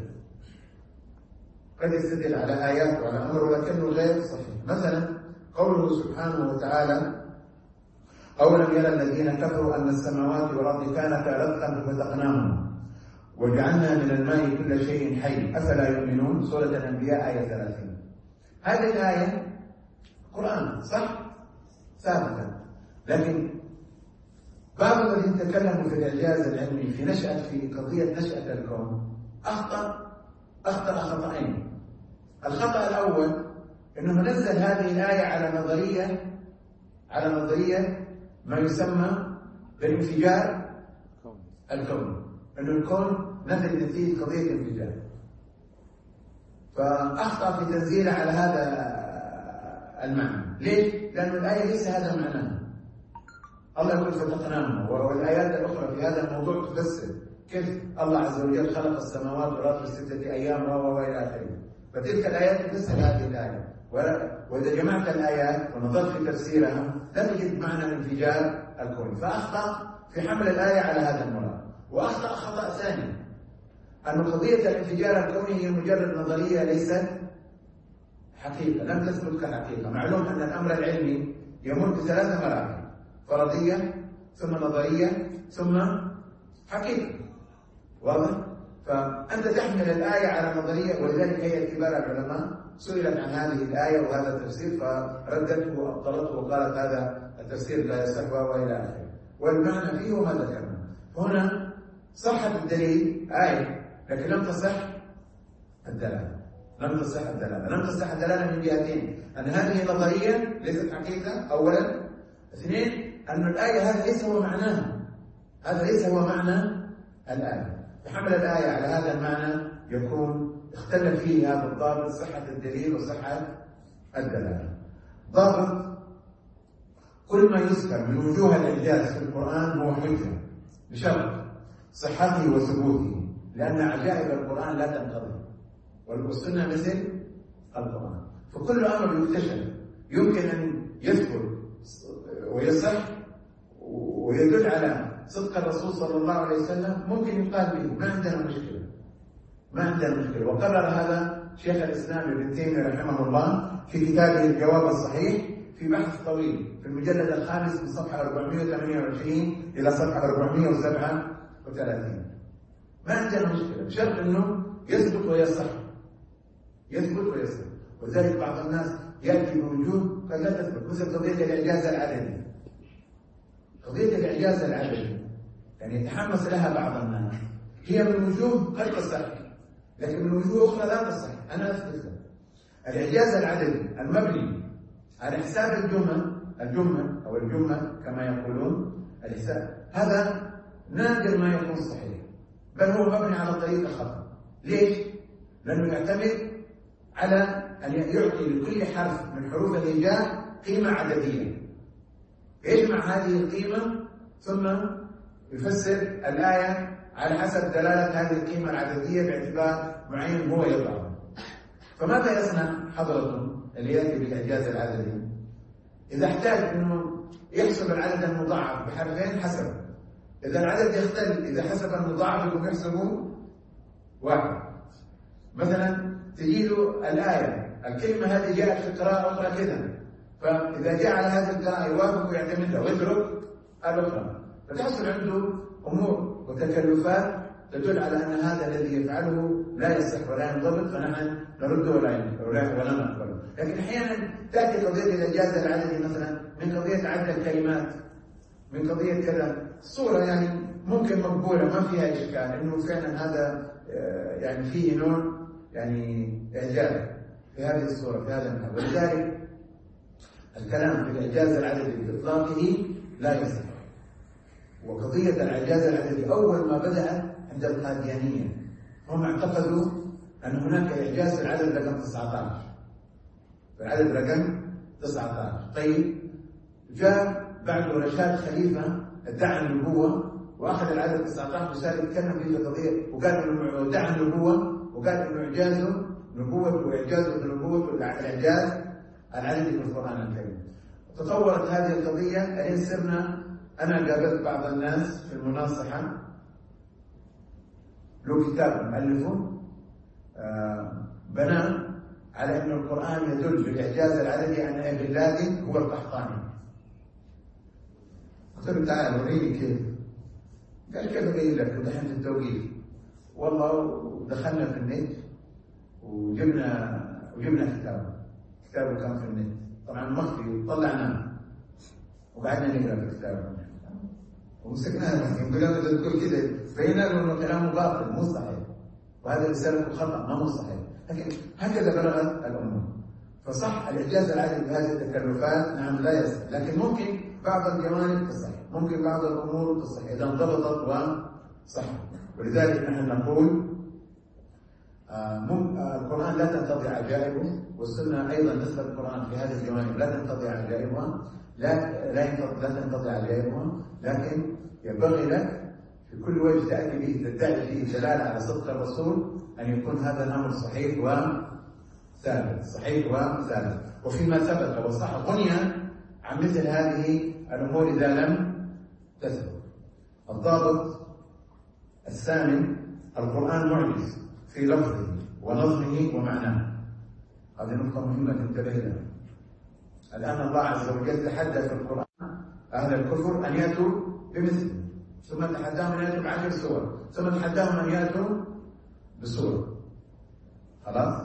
قد يستدل على آيات وعلى أمر ولكنه غير صحيح. مثلا قوله سبحانه وتعالى أولم يرى الذين كفروا أن السماوات والأرض كانتا رتقا ففتقناهما وجعلنا من الماء كل شيء حي أفلا يؤمنون. سورة الأنبياء آية ثلاثين. هذه الآية قرآن صح؟ ثابتة، لكن بعض الذين تكلموا في الإعجاز العلمي في نشأة في قضية نشأة الكون أخطأ أخطأ خطأين. الخطأ الأول أنه نزل هذه الآية على نظرية على نظرية ما يسمى بالانفجار الكوني، أنه الكون نزل نتيجة قضية الانفجار، فأخطأ في تنزيله على هذا المعنى. ليش؟ لأن الآية ليس هذا معناها. الله يقول فتقناهما، والآيات الأخرى في هذا الموضوع تفسر كيف الله عز وجل خلق السماوات والأرض في ستة أيام وإلى آخره. فتلك الآيات تفسر هذه الآية، وإذا جمعت الآيات ونظرت في تفسيرها لا تجد معنى الانفجار الكوني. فأخطأ في حمل الآية على هذا المراد. وأخطأ خطأ ثاني أن قضية الانفجار الكوني هي مجرد نظرية ليست حقيقة، لم تثبت كحقيقة. معلوم أن الأمر العلمي يمر بثلاث مراحل: فرضية ثم نظرية ثم حقيقة. واضح؟ فأنت تحمل الآية على نظرية، ولذلك هي كبار العلماء سئلت عن هذه الآية وهذا التفسير فردته وأبطلته وقالت هذا التفسير لا يصح وإلى آخره، والمعنى فيه وما ذكرنا. هنا صحت الدليل آية لكن لم تصح الدلالة، لم تصح الدلالة، لم تصح الدلالة من جهتين: أن هذه نظرية ليست حقيقة أولا، اثنين أن الآية هذا ليس هو معناها، هذا ليس هو معنى الآية. فحمل الآية على هذا المعنى يكون اختلف فيه هذا الضابط: صحة الدليل وصحة الدلالة. ضابط: كل ما يذكر من وجوه الإعجاز في القرآن هو حجة بشرط صحته وثبوته، لأن عجائب القرآن لا تنقضي، والسنة مثل القرآن. فكل أمر يكتشف يمكن أن يثبت ويصح ويدل على صدق الرسول صلى الله عليه وسلم ممكن يقال به، ما عندنا مشكلة، ما عندنا مشكلة. وقرر هذا شيخ الإسلام ابن تيمية رحمه الله في كتابه الجواب الصحيح في بحث طويل في المجلد الخامس من صفحة أربعمائة وثمانية وعشرين إلى صفحة أربعمائة وسبعة وثلاثين. ما عندنا مشكلة بشرط أنه يثبت ويصح، يثبت ويصح. وذلك بعض الناس يأتي بوجوه قد لا تثبت، مثل قضية الإعجاز العددي. قضية الإعجاز العددي يعني يتحمس لها بعض الناس، هي من وجوه قد تصح لكن من وجوه أخرى لا تصح. أنا أثبت لك الإعجاز العددي المبني على حساب الجمل، الجمل أو الجمة كما يقولون، الحساب هذا نادر ما يكون صحيح، بل هو مبني على طريقة خطأ. ليش؟ لأنه يعتمد على أن يعطي لكل حرف من حروف الهجاء قيمة عددية، يجمع هذه القيمة ثم يفسر الآية على حسب دلالة هذه القيمة العددية باعتبار معين هو يضعه. فماذا يصنع حضرته اللي يأتي بالإعجاز العددي؟ إذا احتاج أنه يحسب العدد المضاعف بحرفين حسب، إذا العدد يختلف، إذا حسب المضاعف يقوم يحسبه واحد. مثلا تجيله الآية الكلمة هذه جاءت في قراءة أخرى كذا، فإذا جاء على هذه القراءة يوافق ويعتمدها ويترك الأخرى، فتحصل عنده أمور وتكلفات تدل على أن هذا الذي يفعله لا يصح ولا ينضبط، فنحن نرده ولا ولا نقبله. لكن أحيانا تأتي قضية الإعجاز العددي مثلا من قضية عدد الكلمات، من قضية كذا، الصورة يعني ممكن مقبولة ما فيها إشكال، إنه فعلا هذا يعني فيه نوع يعني إعجاز في هذه الصورة في هذا النحو. ولذلك الكلام في الإعجاز العددي بإطلاقه لا يصح. وقضية الإعجاز العددي أول ما بدأت عند القاديانية، هم اعتقدوا أن هناك إعجاز في العدد رقم تسعة عشر، في العدد رقم تسعة عشر. طيب جاء بعد رشاد خليفة ادعى النبوة وأخذ العدد تسعة عشر وصار يتكلم في القضية، وقال إنه ادعى النبوة وقال إنه إعجازه نبوة وإعجازه بنبوة الإعجاز العددي في القرآن الكريم. تطورت هذه القضية الين صرنا، أنا قابلت بعض الناس في المناصحة له كتاب مؤلفه آه بنى على أن القرآن يدل بالإعجاز العددي أن ابن لادن هو القحطاني. قلت له تعال وريني كيف. قال كيف أبين لك؟ ودحين في التوقيف والله دخلنا في النت وجبنا وجبنا كتابه، كتابه كان في النت طبعا مخفي، طلعناه وقعدنا نقرا في كتابه ومسكناه نقول له تقول كذا، بينا له انه كلامه باطل مو صحيح وهذا رسالته خطا ما هو صحيح، لكن هكذا بلغت الامور. فصح الاعجاز العادي بهذه التكلفات نعم لا يصح، لكن ممكن بعض الجوانب تصح، ممكن بعض الامور تصح اذا انضبطت وصح. ولذلك نحن نقول آه آه القرآن لا تنقضي عجائبه، والسنة أيضا نسبة القرآن في هذه الجوانب لا تنقضي عجائبها، لا لا لا تنقضي عجائبها، لكن ينبغي لك في كل وجه تأتي به تدعي فيه دلالة على صدق الرسول أن يكون هذا الأمر صحيح وثابت، صحيح وثابت. وفيما ثبت وصح غني عن مثل هذه الأمور إذا لم تثبت. الضابط الثامن: القرآن معجز في لفظه ونظمه ومعناه. هذه نقطة مهمة تنتبه لها. الآن الله عز وجل تحدى في القرآن أهل الكفر أن يأتوا بمثله، ثم تحداهم أن يأتوا بعشر سور، ثم تحداهم أن يأتوا بسورة. خلاص؟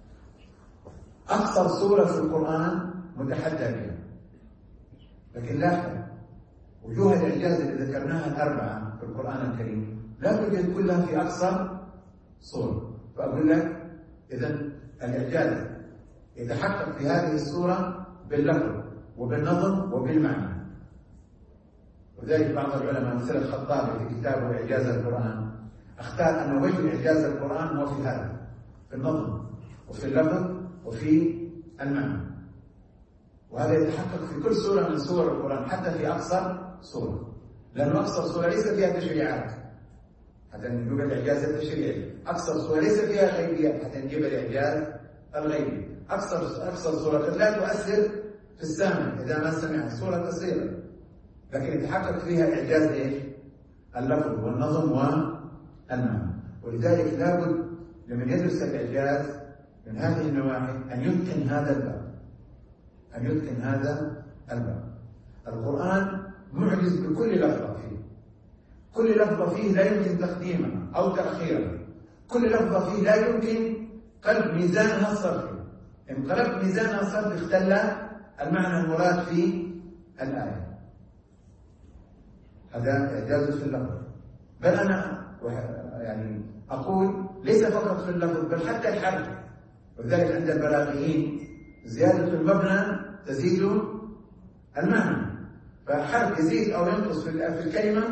أقصر سورة في القرآن متحدى بها. لكن لاحظ وجوه الإعجاز اللي ذكرناها الأربعة في القرآن الكريم لا توجد كلها في أقصر سورة. فأقول لك إذا الإعجاز يتحقق في هذه السورة باللفظ وبالنظم وبالمعنى. وذلك بعض العلماء مثل الخطابي في كتابه إعجاز القرآن اختار أن وجه إعجاز القرآن هو في هذا، في النظم وفي اللفظ وفي المعنى. وهذا يتحقق في كل سورة من سور القرآن حتى في أقصر سورة، لأن أقصر سورة ليس فيها تشريعات حتى نجيب الإعجاز التشريعي، أقصر سورة ليس فيها غيبيات حتى نجيب الإعجاز الغيبي. أقصر أقصر سورة قد لا تؤثر في السامع إذا ما سمعها، سورة قصيرة لكن يتحقق فيها إعجاز إيش؟ اللفظ والنظم والمعنى. ولذلك لابد لمن يدرس الإعجاز من هذه النواحي أن يتقن هذا الباب، أن يتقن هذا الباب. القرآن معجز بكل لفظة فيه، كل لفظة فيه لا يمكن تقديمها أو تأخيرها، كل لفظة فيه لا يمكن قلب ميزانها الصرفي. إن قلب ميزانها الصرفي اختل المعنى المراد في الآية. هذا إعجاز في اللفظ. بل أنا يعني أقول ليس فقط في اللفظ بل حتى الحرف. وذلك عند البلاغيين زيادة المبنى تزيد المعنى، فحرف يزيد أو ينقص في الكلمة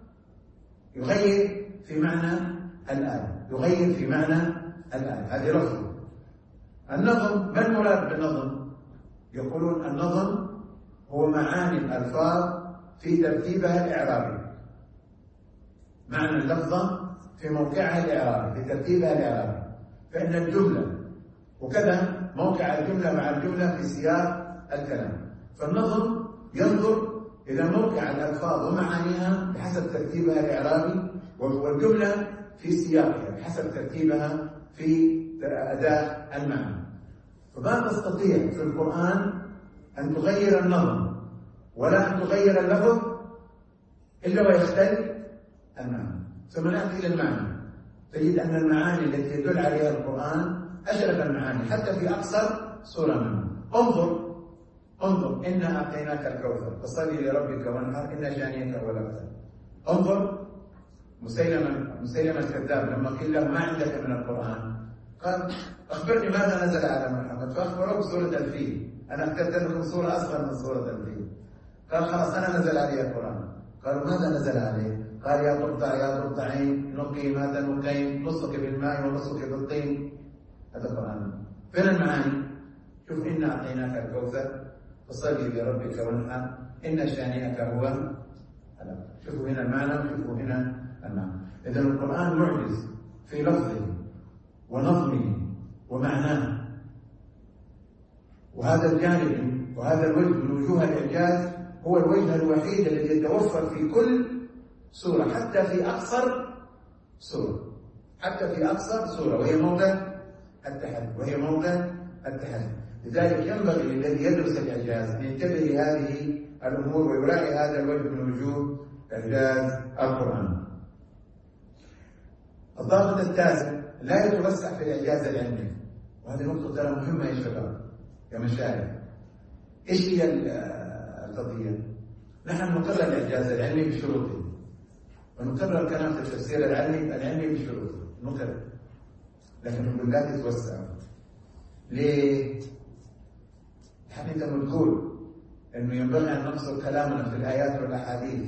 يغير في معنى الآية، يغير في معنى الآية. هذه لفظ. النظم، ما المراد بالنظم؟ يقولون النظم هو معاني الألفاظ في ترتيبها الإعرابي، معنى اللفظة في موقعها الإعرابي، في ترتيبها الإعرابي. فإن الجملة وكذا موقع الجملة مع الجملة في سياق الكلام. فالنظم ينظر إلى موقع الألفاظ ومعانيها بحسب ترتيبها الإعرابي، والجملة في سياقها بحسب ترتيبها في أداء المعنى. فما تستطيع في القرآن أن تغير النظم ولا أن تغير اللفظ إلا ويختل المعنى. ثم نأتي إلى المعنى، تجد أن المعاني التي يدل عليها القرآن أشرف المعاني حتى في أقصر سورة منها. انظر انظر إنا أعطيناك الكوثر فصلي لربك وانحر إن شانئك هو الأبتر. انظر مسيلمة مسيلمة الكذاب لما قيل له ما عندك من القرآن قال أخبرني ماذا نزل على محمد، فأخبره بسورة الفيل. أنا اخترت لكم سورة أصغر من سورة الفيل. قال خلاص أنا نزل علي القرآن. قالوا ماذا نزل عليه؟ قال يا ضفدع يا ضفدعين نقي ماذا نقيم نصك بالماء ونصك بالطين. هذا القرآن. فين المعاني؟ شوف إنا أعطيناك الكوثر فصلي لربك وانحر إن شانئك هو الأبتر. شوفوا هنا المعنى وشوفوا هنا المعنى. إذا القرآن معجز في لفظه ونظمه ومعناه. وهذا الجانب وهذا الوجه من وجوه الإعجاز هو الوجه الوحيد الذي يتوفر في كل سورة، حتى في أقصر سورة، حتى في أقصر سورة، وهي موضع التحدي وهي موضع التحدي. لذلك ينبغي للذي يدرس الإعجاز أن ينتبه لهذه الأمور ويراعي هذا الوجه من وجوه إعجاز القرآن. الضابط التاسع لا يتوسع في الإعجاز العلمي، وهذه نقطة ترى مهمة يا شباب يا مشايخ. إيش هي القضية؟ نحن نقرر الإعجاز العلمي بشروطه، ونقرر الكلام في التفسير العلمي العلمي بشروطه، نقرر. لكن نقول لا تتوسع. ليه؟ نحن أنت بنقول إنه ينبغي أن نقصر كلامنا في الآيات والأحاديث.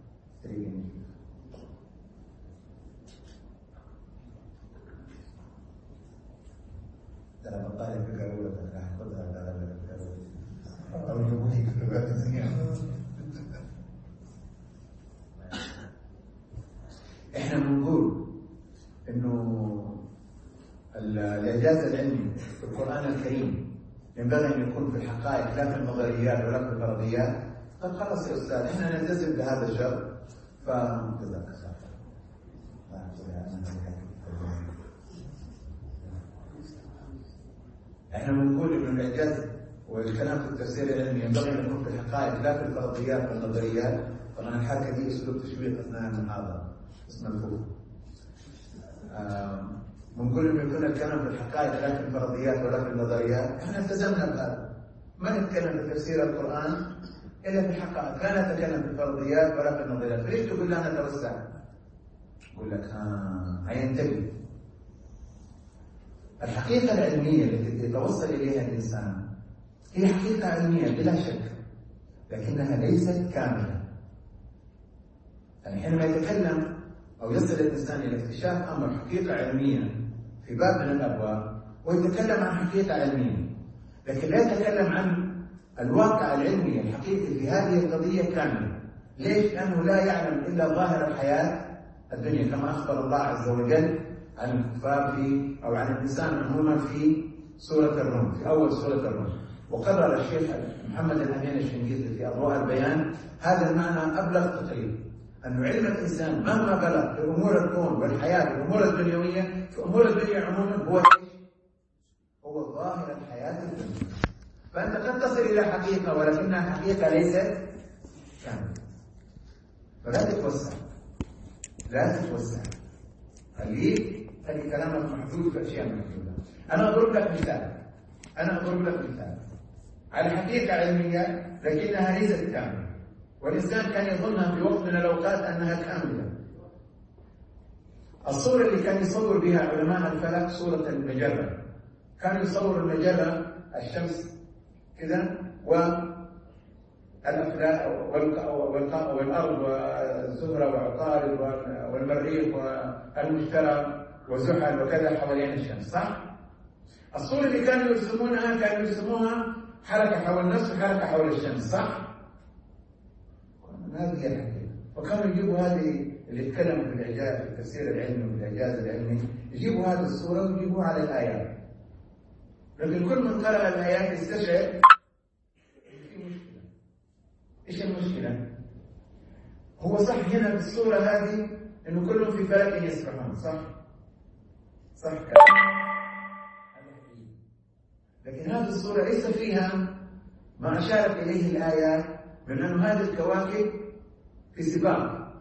ترى بطالب في الأولى راح أخذها على الأولى أو يجيبوني في الأولى. إحنا بنقول إنه الإعجاز العلمي في القرآن الكريم ينبغي أن يكون في الحقائق لا في النظريات ولا في الفرضيات. طب خلاص يا أستاذ إحنا نلتزم بهذا الشرط فجزاك الله خير. احنا بنقول انه الاعجاز والكلام في التفسير العلمي ينبغي ان يكون في الحقائق لا في الفرضيات والنظريات. طبعا الحركة دي أسلوب تشويق أثناء المحاضرة اسمه الخوف. بنقول إنه يكون الكلام في الحقائق لا في الفرضيات ولا في النظريات. إحنا التزمنا بهذا، ما نتكلم في تفسير القرآن إلا في الحقائق، لا نتكلم في الفرضيات ولا في النظريات. فليش تقول لا نتوسع؟ أقول لك ها هينتبه. الحقيقة العلمية التي يتوصل إليها الإنسان هي حقيقة علمية بلا شك، لكنها ليست كاملة. يعني حينما يتكلم أو يصل الإنسان إلى اكتشاف أمر حقيقة علمية في باب من الأبواب ويتكلم عن حقيقة علمية، لكن لا يتكلم عن الواقع العلمي الحقيقي في هذه القضية كاملة. ليش؟ لأنه لا يعلم إلا ظاهر الحياة الدنيا، كما أخبر الله عز وجل عن الكفار في أو عن الإنسان عموما في سورة الروم، في أول سورة الروم. وقرر الشيخ محمد الأمين الشنقيطي في أضواء البيان هذا المعنى أبلغ تقريب، أن علم الإنسان مهما بلغ في أمور الكون والحياة في الأمور الدنيوية، في أمور الدنيا عموما هو هو ظاهر الحياة الدنيا. فأنت قد تصل إلى حقيقة ولكنها حقيقة ليست كاملة. فلا تتوسع، لا تتوسع، خليك خلي كلامك محدود في أشياء محدودة. أنا أضرب لك مثال أنا أضرب لك مثال على حقيقة علمية لكنها ليست كاملة، والإنسان كان يظنها في وقت من الأوقات أنها كاملة. الصورة اللي كان يصور بها علماء الفلك صورة المجرة، كانوا يصوروا المجرة الشمس كذا والأفلاك والأرض والزهرة وعطارد والمريخ والمشتري وزحل وكذا حوالين الشمس، صح؟ الصورة اللي كانوا يرسمونها كانوا يرسموها حركة حول النفس وحركة حول الشمس، صح؟ هذه هي الحقيقة. وكانوا يجيبوا هذه اللي يتكلموا في الإعجاز في التفسير العلمي والإعجاز العلمي، يجيبوا هذه الصورة ويجيبوها على الآيات. لكن كل من قرأ الآيات يستشعر في مشكلة. إيش المشكلة؟ هو صح هنا في الصورة هذه إنه كلهم في فلك يسبحون، صح؟ صح كلام. لكن هذه الصورة ليس فيها ما أشارت إليه الآيات من أن هذه الكواكب في سباق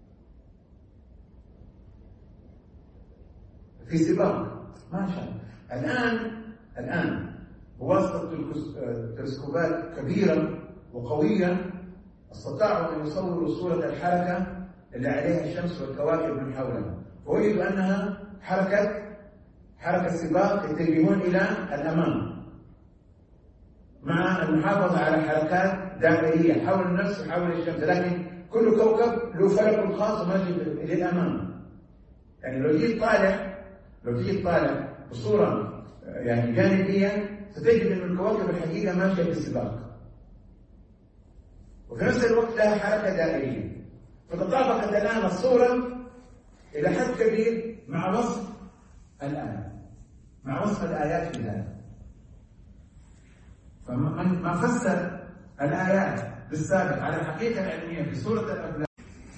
في سباق ما شاء الله. الآن الآن بواسطة تلسكوبات كبيرة وقوية استطاعوا أن يصوروا صورة الحركة اللي عليها الشمس والكواكب من حولها، ووجدوا أنها حركة حركة سباق يتجهون إلى الأمام مع المحافظة على حركات دائرية حول النفس وحول الشمس، لكن كل كوكب له فلك خاص وماشي للأمام. يعني لو جيت طالع لو جيت طالع بصورة يعني جانبية ستجد أن الكواكب الحقيقة ماشية في السباق وفي نفس الوقت لها حركة دائرية. فتطابقت الآن الصورة إلى حد كبير مع وصف الآيات مع وصف الآيات في ذلك. فمن فسر الآيات بالسابق على الحقيقة العلمية في سورة الأفلاك.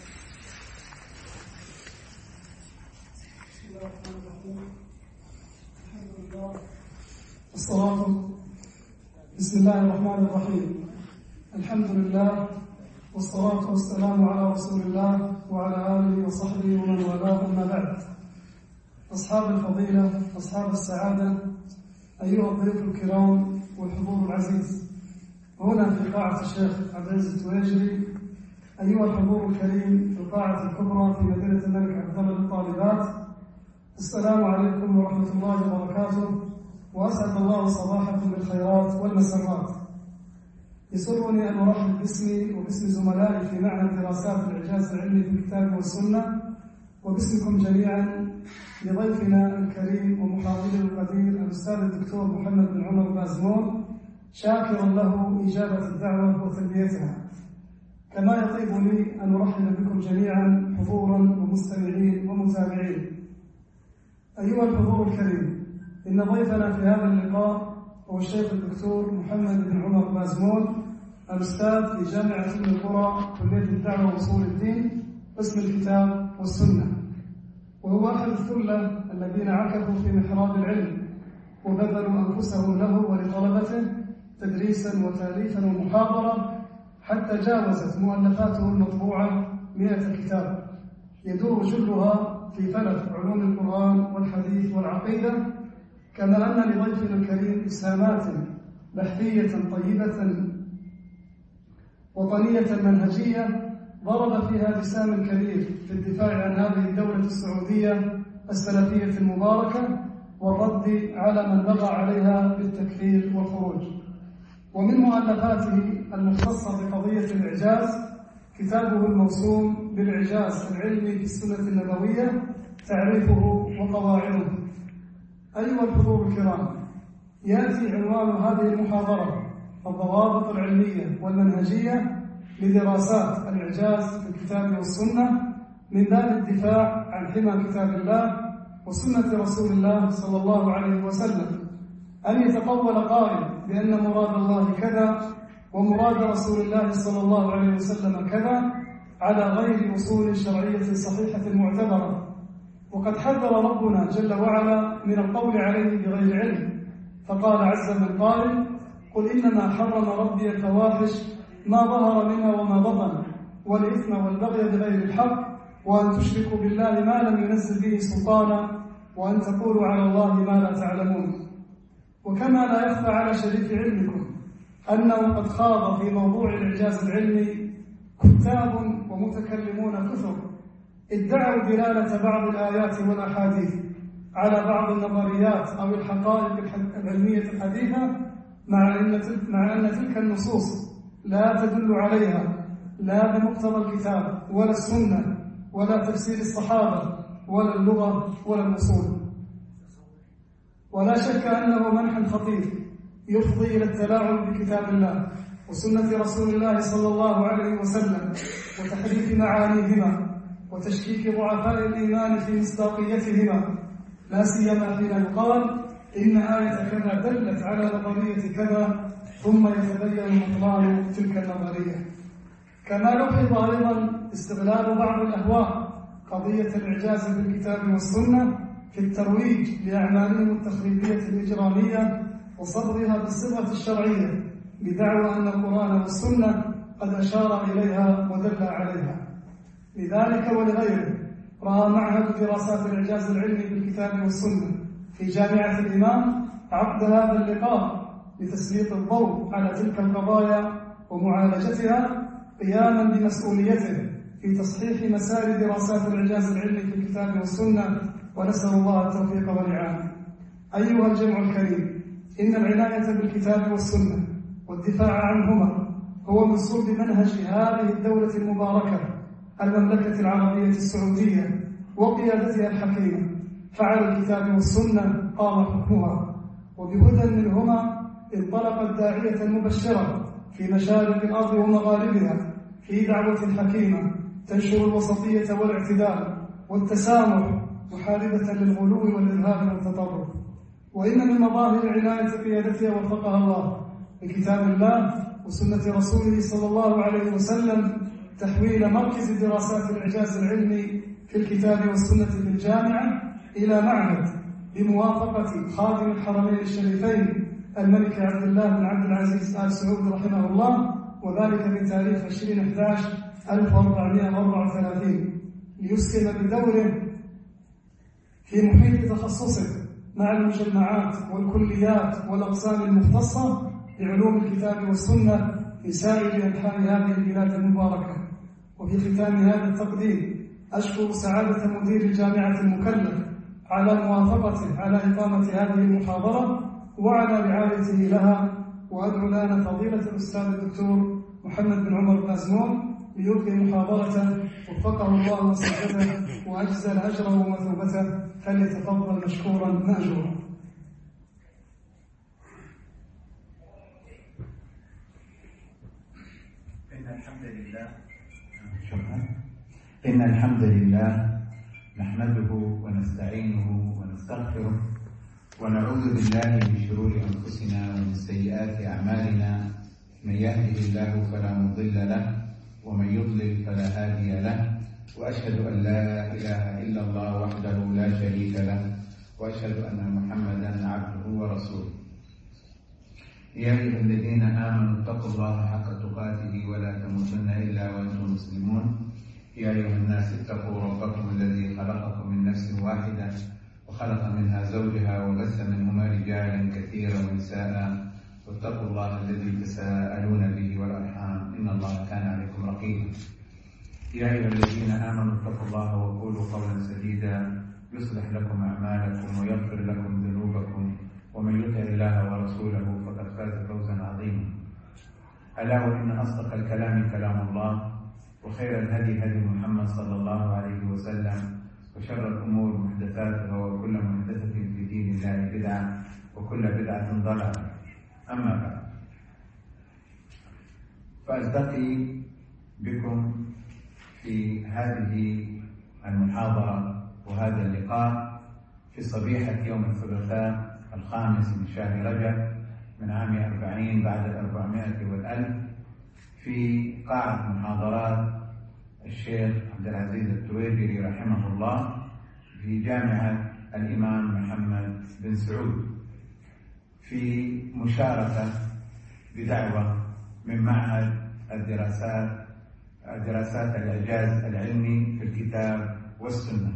بسم الله الرحمن الرحيم. الحمد لله والصلاة بسم الله الرحمن الرحيم. الحمد لله والصلاة والسلام على رسول الله وعلى آله وصحبه ومن والاه، أما بعد. أصحاب الفضيلة، أصحاب السعادة، أيها الضيوف الكرام والحضور العزيز، هنا في قاعة الشيخ عبد العزيز التويجري، أيها الحضور الكريم في القاعة الكبرى في مدينة الملك عبد الله للطالبات، السلام عليكم ورحمة الله وبركاته، وأسعد الله صباحكم بالخيرات والمسرات. يسرني أن أرحب باسمي وباسم زملائي في معهد دراسات الإعجاز العلمي في الكتاب والسنة، وباسمكم جميعا لضيفنا الكريم ومحاضرنا القدير الأستاذ الدكتور محمد بن عمر بازمون، شاكرا له إجابة الدعوة وتلبيتها. كما يطيب لي أن أرحب بكم جميعا حضورا ومستمعين ومتابعين. أيها الحضور الكريم، إن ضيفنا في هذا اللقاء هو الشيخ الدكتور محمد بن عمر بازمون، الأستاذ في جامعة أم القرى كلية الدعوة وأصول الدين قسم الكتاب والسنة، وهو أحد الثلة الذين عكفوا في محراب العلم وبذلوا أنفسهم له ولطلبته تدريسا وتأليفا ومحاضرة حتى جاوزت مؤلفاته المطبوعة مئة كتاب، يدور جلها في فلك علوم القرآن والحديث والعقيدة، كما أن لضيفنا الكريم إسهامات بحثية طيبة وطنية منهجية ضرب فيها بسام كبير في الدفاع عن هذه الدولة السعودية السلفية المباركة والرد على من بغى عليها بالتكفير والخروج. ومن مؤلفاته المختصة بقضية الإعجاز كتابه الموسوم بالإعجاز العلمي في السنة النبوية، تعريفه وقواعده. أيها الحضور الكرام، يأتي عنوان هذه المحاضرة الضوابط العلمية والمنهجية لدراسات الإعجاز في الكتاب والسنة من باب الدفاع عن حمى كتاب الله وسنة رسول الله صلى الله عليه وسلم. أن يتقول قائل بأن مراد الله كذا ومراد رسول الله صلى الله عليه وسلم كذا على غير أصول شرعية صحيحة معتبرة، وقد حذر ربنا جل وعلا من القول عليه بغير علم، فقال عز من قائل: قل إنما حرم ربي الفواحش ما ظهر منها وما بطن والإثم والبغي بغير الحق وأن تشركوا بالله ما لم ينزل به سلطانا وأن تقولوا على الله ما لا تعلمون. وكما لا يخفى على شريف علمكم أنه قد خاض في موضوع الإعجاز العلمي كتاب ومتكلمون كثر ادعوا دلالة بعض الآيات والأحاديث على بعض النظريات أو الحقائق العلمية الحديثة، مع أن مع أن تلك النصوص لا تدل عليها لا بمقتضى الكتاب ولا السنة ولا تفسير الصحابة ولا اللغة ولا الأصول. ولا شك أنه منح خطير يفضي إلى التلاعب بكتاب الله وسنة رسول الله صلى الله عليه وسلم وتحريف معانيهما وتشكيك ضعفاء الإيمان في مصداقيتهما، لا سيما حين يقال إن آية كذا دلت على نظرية كذا ثم يتبين بطلان تلك النظرية. كما لوحظ أيضا استغلال بعض الأهواء قضية الإعجاز بالكتاب والسنة في الترويج لأعمالهم التخريبية الإجرامية وصبغها بالصبغة الشرعية بدعوى أن القرآن والسنة قد أشار إليها ودل عليها. لذلك ولغيره رأى معهد دراسات الإعجاز العلمي بالكتاب والسنة في جامعة الإمام عقد هذا اللقاء لتسليط الضوء على تلك القضايا ومعالجتها قياما بمسؤوليته في تصحيح مسار دراسات الإعجاز العلمي في الكتاب والسنة، ونسأل الله التوفيق والإعانة. أيها الجمع الكريم، إن العناية بالكتاب والسنة والدفاع عنهما هو من صلب منهج هذه الدولة المباركة المملكة العربية السعودية وقيادتها الحكيمة، فعلى الكتاب والسنة قام حكمها، وبهدى منهما انطلقت داعية مبشرة في مشارق الأرض ومغاربها في دعوة حكيمة تنشر الوسطية والاعتدال والتسامح محاربة للغلو والإرهاب والتطرف. وإن من مظاهر عناية قيادتها وفقها الله بكتاب الله وسنة رسوله صلى الله عليه وسلم تحويل مركز دراسات الإعجاز العلمي في الكتاب والسنة في الجامعة إلى معهد بموافقة خادم الحرمين الشريفين الملك عبد الله بن عبد العزيز آل سعود رحمه الله، وذلك بتاريخ عشرين أحد عشر ألف وأربعمائة وأربعة وثلاثين، ليسكن بدوره في محيط تخصصه مع المجمعات والكليات والأقسام المختصة بعلوم الكتاب والسنة في سائر أنحاء هذه البلاد المباركة. وفي ختام هذا التقديم أشكر سعادة مدير الجامعة المكلف على موافقته على إقامة هذه المحاضرة وعلى رعايته لها، وأدعو لنا فضيلة الأستاذ الدكتور محمد بن عمر القازمون ليلقي محاضرته وفقه الله وسدده وأجزل أجره ومثوبته، فليتفضل مشكورا مأجورا. إن الحمد لله شكرا إن الحمد لله نحمده ونستعينه ونستغفره ونعوذ بالله من شرور أنفسنا ومن سيئات أعمالنا، من يهده الله فلا مضل له ومن يضلل فلا هادي له، وأشهد أن لا إله إلا الله وحده لا شريك له، وأشهد أن محمدا عبده ورسوله. يا أيها الذين آمنوا اتقوا الله حق تقاته ولا تموتن إلا وأنتم مسلمون. يا أيها الناس اتقوا ربكم الذي خلقكم من نفس واحدة وخلق منها زوجها وبث منهما رجالا كثيرا ونساء واتقوا الله الذي تساءلون به والأرحام إن الله كان عليكم رقيبا. يا أيها الذين آمنوا اتقوا الله وقولوا قولا سديدا يصلح لكم أعمالكم ويغفر لكم ذنوبكم ومن يطع الله ورسوله فقد فاز فوزا عظيما. ألا وإن أصدق الكلام كلام الله وخير الهدي هدي محمد صلى الله عليه وسلم وشر الأمور محدثاتها وكل محدثة في دين الله بدعة وكل بدعة ضلالة. أما بعد، فألتقي بكم في هذه المحاضرة وهذا اللقاء في صبيحة يوم الثلاثاء الخامس من شهر رجب من عام أربعين بعد الأربعمائة والألف في قاعة محاضرات الشيخ عبد العزيز التويبري رحمه الله في جامعة الإمام محمد بن سعود، في مشاركة بدعوة من معهد الدراسات دراسات الإعجاز العلمي في الكتاب والسنة.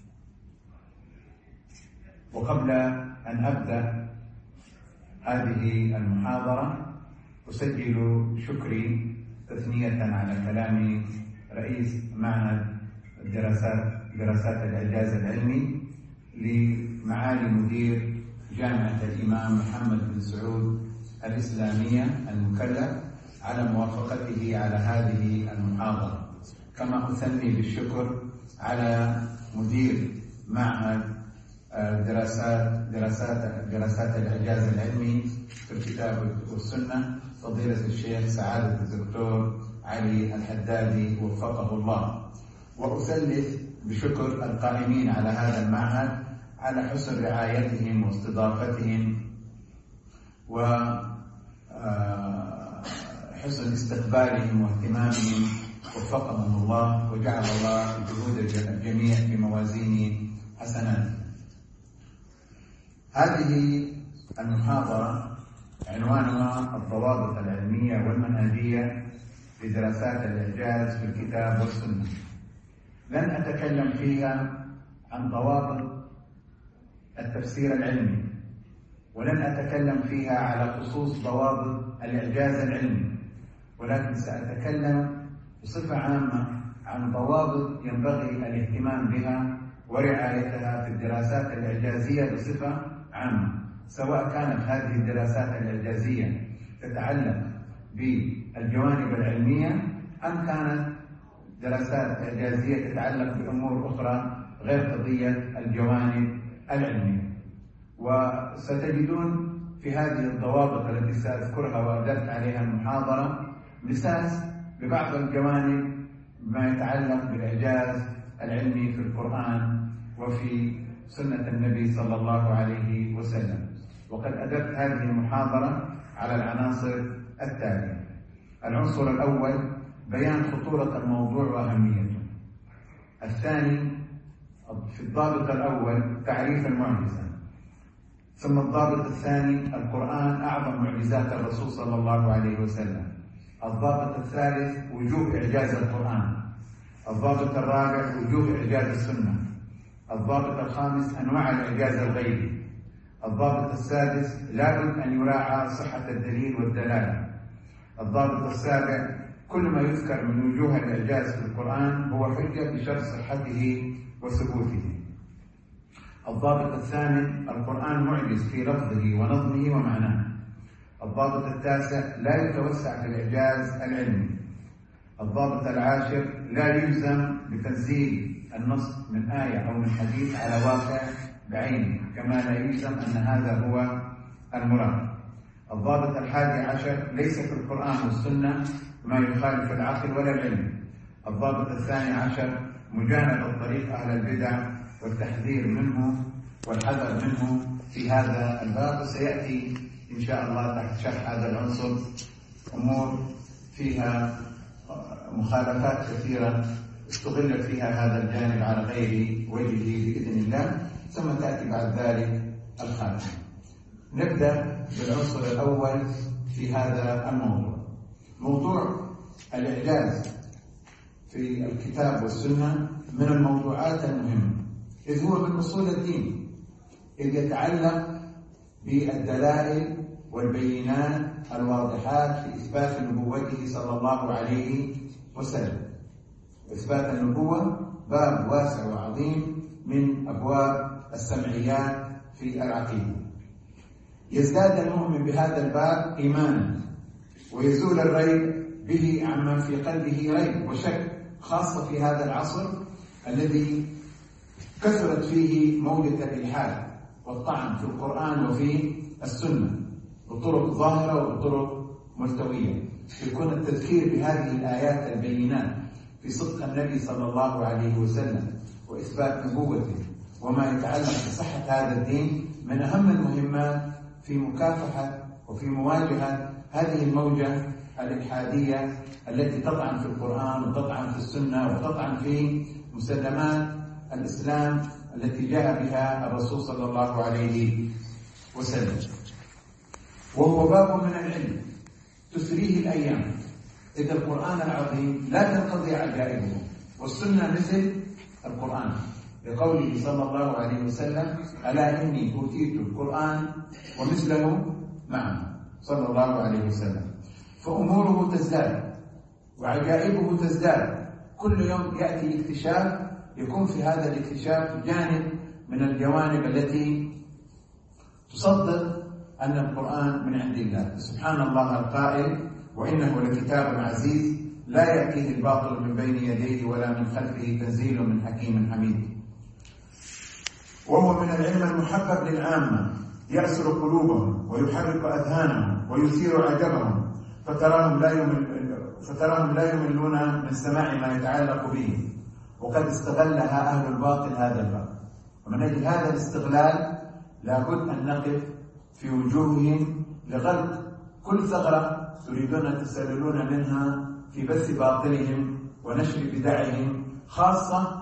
وقبل أن أبدأ هذه المحاضرة أسجل شكري تثنية على كلام رئيس معهد الدراسات دراسات الإعجاز العلمي لمعالي مدير جامعة الإمام محمد بن سعود الإسلامية المكلف على موافقته على هذه المحاضرة، كما أثني بالشكر على مدير معهد دراسات دراسات دراسات الإعجاز العلمي في الكتاب والسنة فضيلة الشيخ سعادة الدكتور علي الحدادي وفقه الله. وأثلث بشكر القائمين على هذا المعهد على حسن رعايتهم واستضافتهم و حسن استقبالهم واهتمامهم وفقهم الله وجعل الله جهود الجميع في موازين حسناتهم. هذه المحاضرة عنوانها الضوابط العلمية والمنهجية لدراسات الإعجاز في الكتاب والسنة. لن أتكلم فيها عن ضوابط التفسير العلمي، ولن أتكلم فيها على خصوص ضوابط الإعجاز العلمي، ولكن سأتكلم بصفة عامة عن ضوابط ينبغي الاهتمام بها ورعايتها في الدراسات الإعجازية بصفة عامة، سواء كانت هذه الدراسات الإعجازية تتعلق بالجوانب العلمية أم كانت دراسات إعجازية تتعلق بأمور أخرى غير قضية الجوانب العلمية. وستجدون في هذه الضوابط التي سأذكرها وأدرت عليها المحاضرة مساس ببعض الجوانب ما يتعلق بالإعجاز العلمي في القرآن وفي سنة النبي صلى الله عليه وسلم. وقد أدرت هذه المحاضرة على العناصر التالية: العنصر الأول بيان خطورة الموضوع وأهميته. الثاني في الضابط الأول تعريف المعجزة. ثم الضابط الثاني القرآن أعظم معجزات الرسول صلى الله عليه وسلم. الضابط الثالث وجوب إعجاز القرآن. الضابط الرابع وجوب إعجاز السنة. الضابط الخامس أنواع الإعجاز الغيبي. الضابط السادس لابد أن يراعى صحة الدليل والدلالة. الضابط السابع كل ما يذكر من وجوه الإعجاز في القرآن هو حجة بشرط صحته وثبوته. الضابط الثامن القرآن معجز في لفظه ونظمه ومعناه. الضابط التاسع لا يتوسع في الإعجاز العلمي. الضابط العاشر لا يلزم بتنزيل النص من آية أو من حديث على واقع بعينه، كما لا يلزم أن هذا هو المراد. الضابط الحادي عشر ليس في القرآن والسنة ما يخالف العقل ولا العلم. الضابط الثاني عشر مجانبة طريق أهل البدع والتحذير منه والحذر منه في هذا الباب. وسيأتي إن شاء الله تحت شرح هذا العنصر أمور فيها مخالفات كثيرة استغل فيها هذا الجانب على غير وجهه بإذن الله، ثم تأتي بعد ذلك الخاتمة. نبدأ بالعنصر الأول في هذا الموضوع. موضوع الإعجاز في الكتاب والسنة من الموضوعات المهمة، إذ هو من أصول الدين، إذ يتعلق بالدلائل والبينات الواضحات في إثبات نبوته صلى الله عليه وسلم. إثبات النبوة باب واسع وعظيم من أبواب السمعيات في العقيدة. يزداد المؤمن بهذا الباب إيمانا، ويزول الريب به عمن في قلبه ريب وشك، خاصة في هذا العصر الذي كثرت فيه موجة الإلحاد والطعن في القرآن وفي السنة بطرق ظاهرة وبطرق ملتوية. يكون التذكير بهذه الآيات البينات في صدق النبي صلى الله عليه وسلم وإثبات نبوته وما يتعلق بصحة هذا الدين من أهم المهمات في مكافحة وفي مواجهة هذه الموجة الإلحادية التي تطعن في القرآن وتطعن في السنة وتطعن في مسلمات الإسلام التي جاء بها الرسول صلى الله عليه وسلم. وهو باب من العلم تسريه الأيام، إذ القرآن العظيم لا تنقضي عجائبه، والسنة مثل القرآن، لقوله صلى الله عليه وسلم: ألا إني أوتيت القرآن ومثله معه، صلى الله عليه وسلم. فأموره تزداد وعجائبه تزداد، كل يوم يأتي اكتشاف، يكون في هذا الاكتشاف جانب من الجوانب التي تصدق أن القرآن من عند الله. سبحان الله القائل: وإنه لكتاب عزيز لا يأتيه الباطل من بين يديه ولا من خلفه، تنزيل من حكيم حميد. وهو من العلم المحبب للعامة، يأسر قلوبهم ويحرك أذهانهم ويثير عجبهم، فتراهم لا يمل فتراهم لا يملون من سماع ما يتعلق به، وقد استغلها أهل الباطل هذا الباب. ومن أجل هذا الاستغلال لابد أن نقف في وجوههم لغلق كل ثغرة تريدون تسللون منها في بث باطلهم ونشر بدعهم، خاصة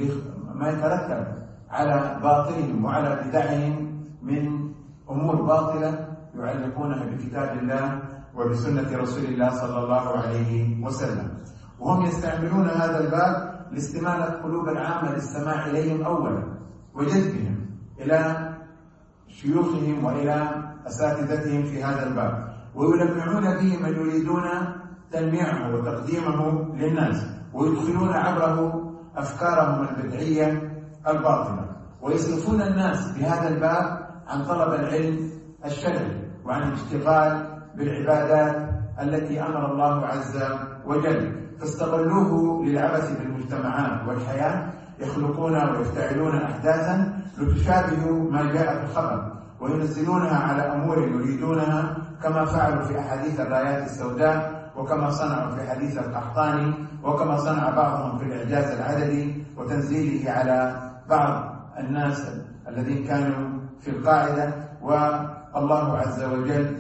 ما يترتب على باطلهم وعلى بدعهم من أمور باطلة يعلقونها بكتاب الله وبسنة رسول الله صلى الله عليه وسلم. وهم يستعملون هذا الباب لاستمالة قلوب العامة للسماع إليهم أولا، وجذبهم إلى شيوخهم وإلى أساتذتهم في هذا الباب، ويلمعون به من يريدون تلميعه وتقديمه للناس، ويدخلون عبره أفكارهم البدعية الباطلة، ويصرفون الناس بهذا الباب عن طلب العلم الشرعي وعن الاشتغال بالعبادات التي أمر الله عز وجل، فاستغلوه للعبث بالمجتمعات والحياة، يخلقون ويفتعلون أحداثا لتشابه ما جاء في الخبر، وينزلونها على أمور يريدونها، كما فعلوا في أحاديث الرايات السوداء، وكما صنعوا في حديث القحطاني، وكما صنع بعضهم في الإعجاز العددي وتنزيله على بعض الناس الذين كانوا في القاعدة. والله عز وجل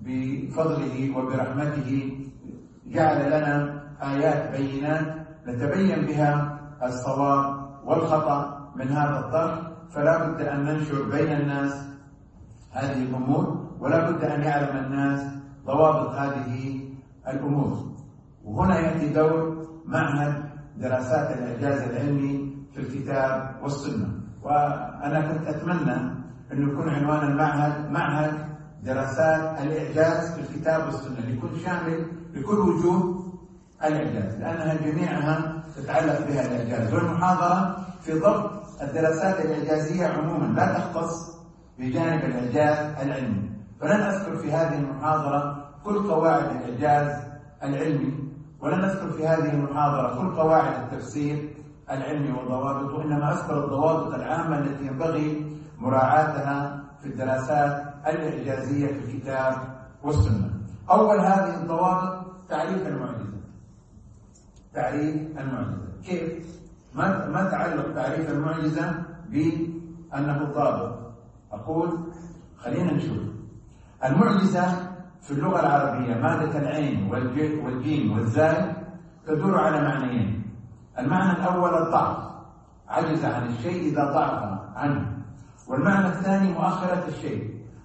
بفضله وبرحمته جعل لنا آيات بينات نتبين بها الصواب والخطأ من هذا الطرح، فلا بد أن ننشر بين الناس هذه الأمور، ولا بد أن يعلم الناس ضوابط هذه الأمور. وهنا يأتي دور معهد دراسات الإعجاز العلمي في الكتاب والسنة، وأنا كنت أتمنى أن يكون عنوان المعهد معهد دراسات الإعجاز في الكتاب والسنة، ليكون شامل لكل وجوه الإعجاز، لأنها جميعها تتعلق بها الإعجاز. والمحاضرة في ضبط الدراسات الإعجازية عموما لا تختص بجانب الإعجاز العلمي، فلن أذكر في هذه المحاضرة كل قواعد الإعجاز العلمي، ولن أذكر في هذه المحاضرة كل قواعد التفسير العلمي والضوابط، وإنما أذكر الضوابط العامة التي ينبغي مراعاتها في الدراسات الإعجازية في الكتاب والسنة. أول هذه الضوابط تعريف المعجزة. تعريف المعجزة كيف؟ ما ما تعلق تعريف المعجزة بأنه ضابط؟ أقول خلينا نشوف. المعجزة في اللغة العربية مادة العين والجيم والزاي تدور على معنيين. المعنى الأول الضعف، عجز عن الشيء إذا ضعف عنه، والمعنى الثاني مؤخرة الشيء،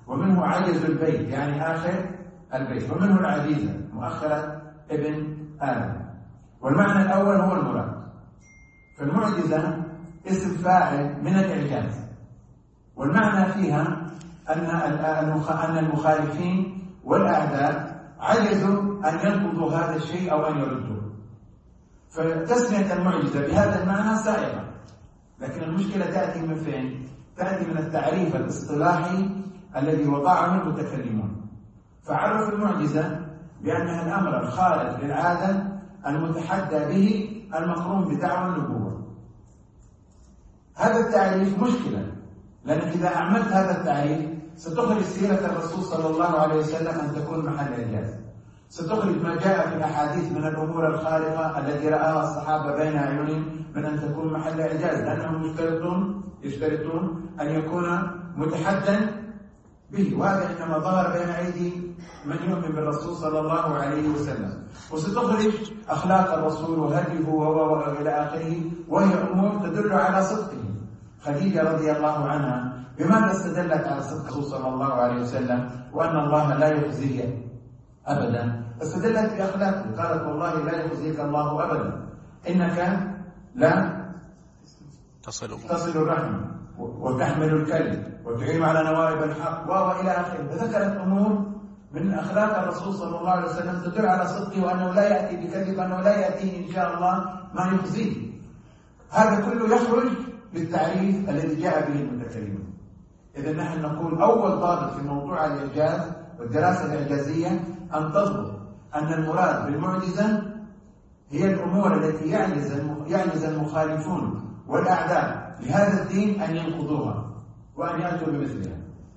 ومنه عجز البيت يعني آخر البيت، ومنه العزيزة مؤخرة ابن آدم. والمعنى الأول هو المراد. فالمعجزة اسم فاعل من الإعجاز، والمعنى فيها أن المخالفين والأعداء عجزوا أن ينقضوا هذا الشيء أو أن يردوه. فتسمية المعجزة بهذا المعنى سائغة، لكن المشكلة تأتي من فين؟ تأتي من التعريف الاصطلاحي الذي وضعه المتكلمون. فعرف المعجزة بأنها الأمر الخارج للعادة المتحدى به المقرون بدعوى النبوة. هذا التعريف مشكلة، لأنك إذا أعملت هذا التعريف ستخرج سيرة الرسول صلى الله عليه وسلم أن تكون محل إعجاز، ستخرج ما جاء في الأحاديث من الأمور الخارقة التي رآها الصحابة بين أعينهم من أن تكون محل إعجاز، لأنهم يشترطون يشترطون أن يكون متحدا به، وهذا إنما ظهر بين أيدي من يؤمن بالرسول صلى الله عليه وسلم. وستخرج أخلاق الرسول وهديه وإلى آخره، وهي أمور تدل على صدقه. خديجة رضي الله عنها بماذا استدلت على صدق الرسول صلى الله عليه وسلم وأن الله لا يخزيه أبدا؟ استدلت بأخلاقه، قالت والله لا يخزيك الله أبدا، إنك لا تصل تصل الرحم وتحمل الكلم وتعين على نوائب الحق وإلى آخره. فذكرت أمور من أخلاق الرسول صلى الله عليه وسلم تدل على صدقه وأنه لا يأتي بكذب، أنه لا يأتي إن شاء الله ما يخزيه. هذا كله يخرج بالتعريف الذي جاء به المتكلمون. إذا نحن نقول أول ضابط في موضوع الإعجاز والدراسة الإعجازية أن تضبط أن المراد بالمعجزة هي الأمور التي يعجز يعجز المخالفون والأعداء لهذا الدين أن ينقضوها وأن يأتوا بمثلها.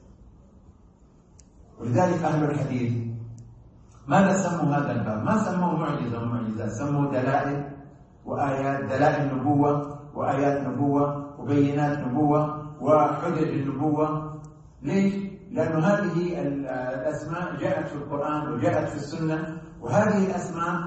ولذلك أهل الحديث ماذا سموا هذا الباب؟ ما سموه معجزة ومعجزات، سموه دلائل وآيات، دلائل نبوة وآيات نبوة وبينات نبوة وحجج النبوة. ليش؟ لأن هذه الأسماء جاءت في القرآن وجاءت في السنة، وهذه الأسماء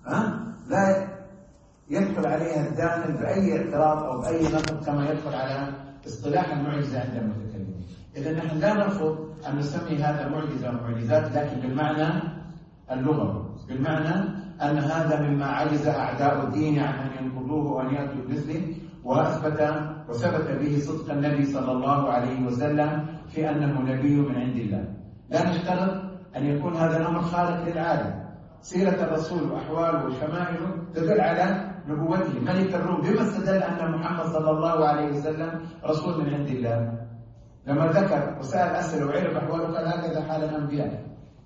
لا يدخل عليها الداخل بأي اعتراض أو بأي نقد كما يدخل على اصطلاح المعجزة عند المتكلمين. إذا نحن لا نرفض أن نسمي هذا معجزة ومعجزات، لكن بالمعنى اللغوي، بالمعنى أن هذا مما عجز أعداء الدين عن أن ينقضوه وأن يأتوا بمثله، وأثبت وثبت به صدق النبي صلى الله عليه وسلم في أنه نبي من عند الله. لا نشترط أن يكون هذا الأمر خارق للعادة. سيرة الرسول وأحواله وشمائله تدل على نبوته. ملك الروم بما استدل أن محمد صلى الله عليه وسلم رسول من عند الله؟ لما ذكر وسأل أسئلة وعرف أحواله قال هكذا حال الأنبياء.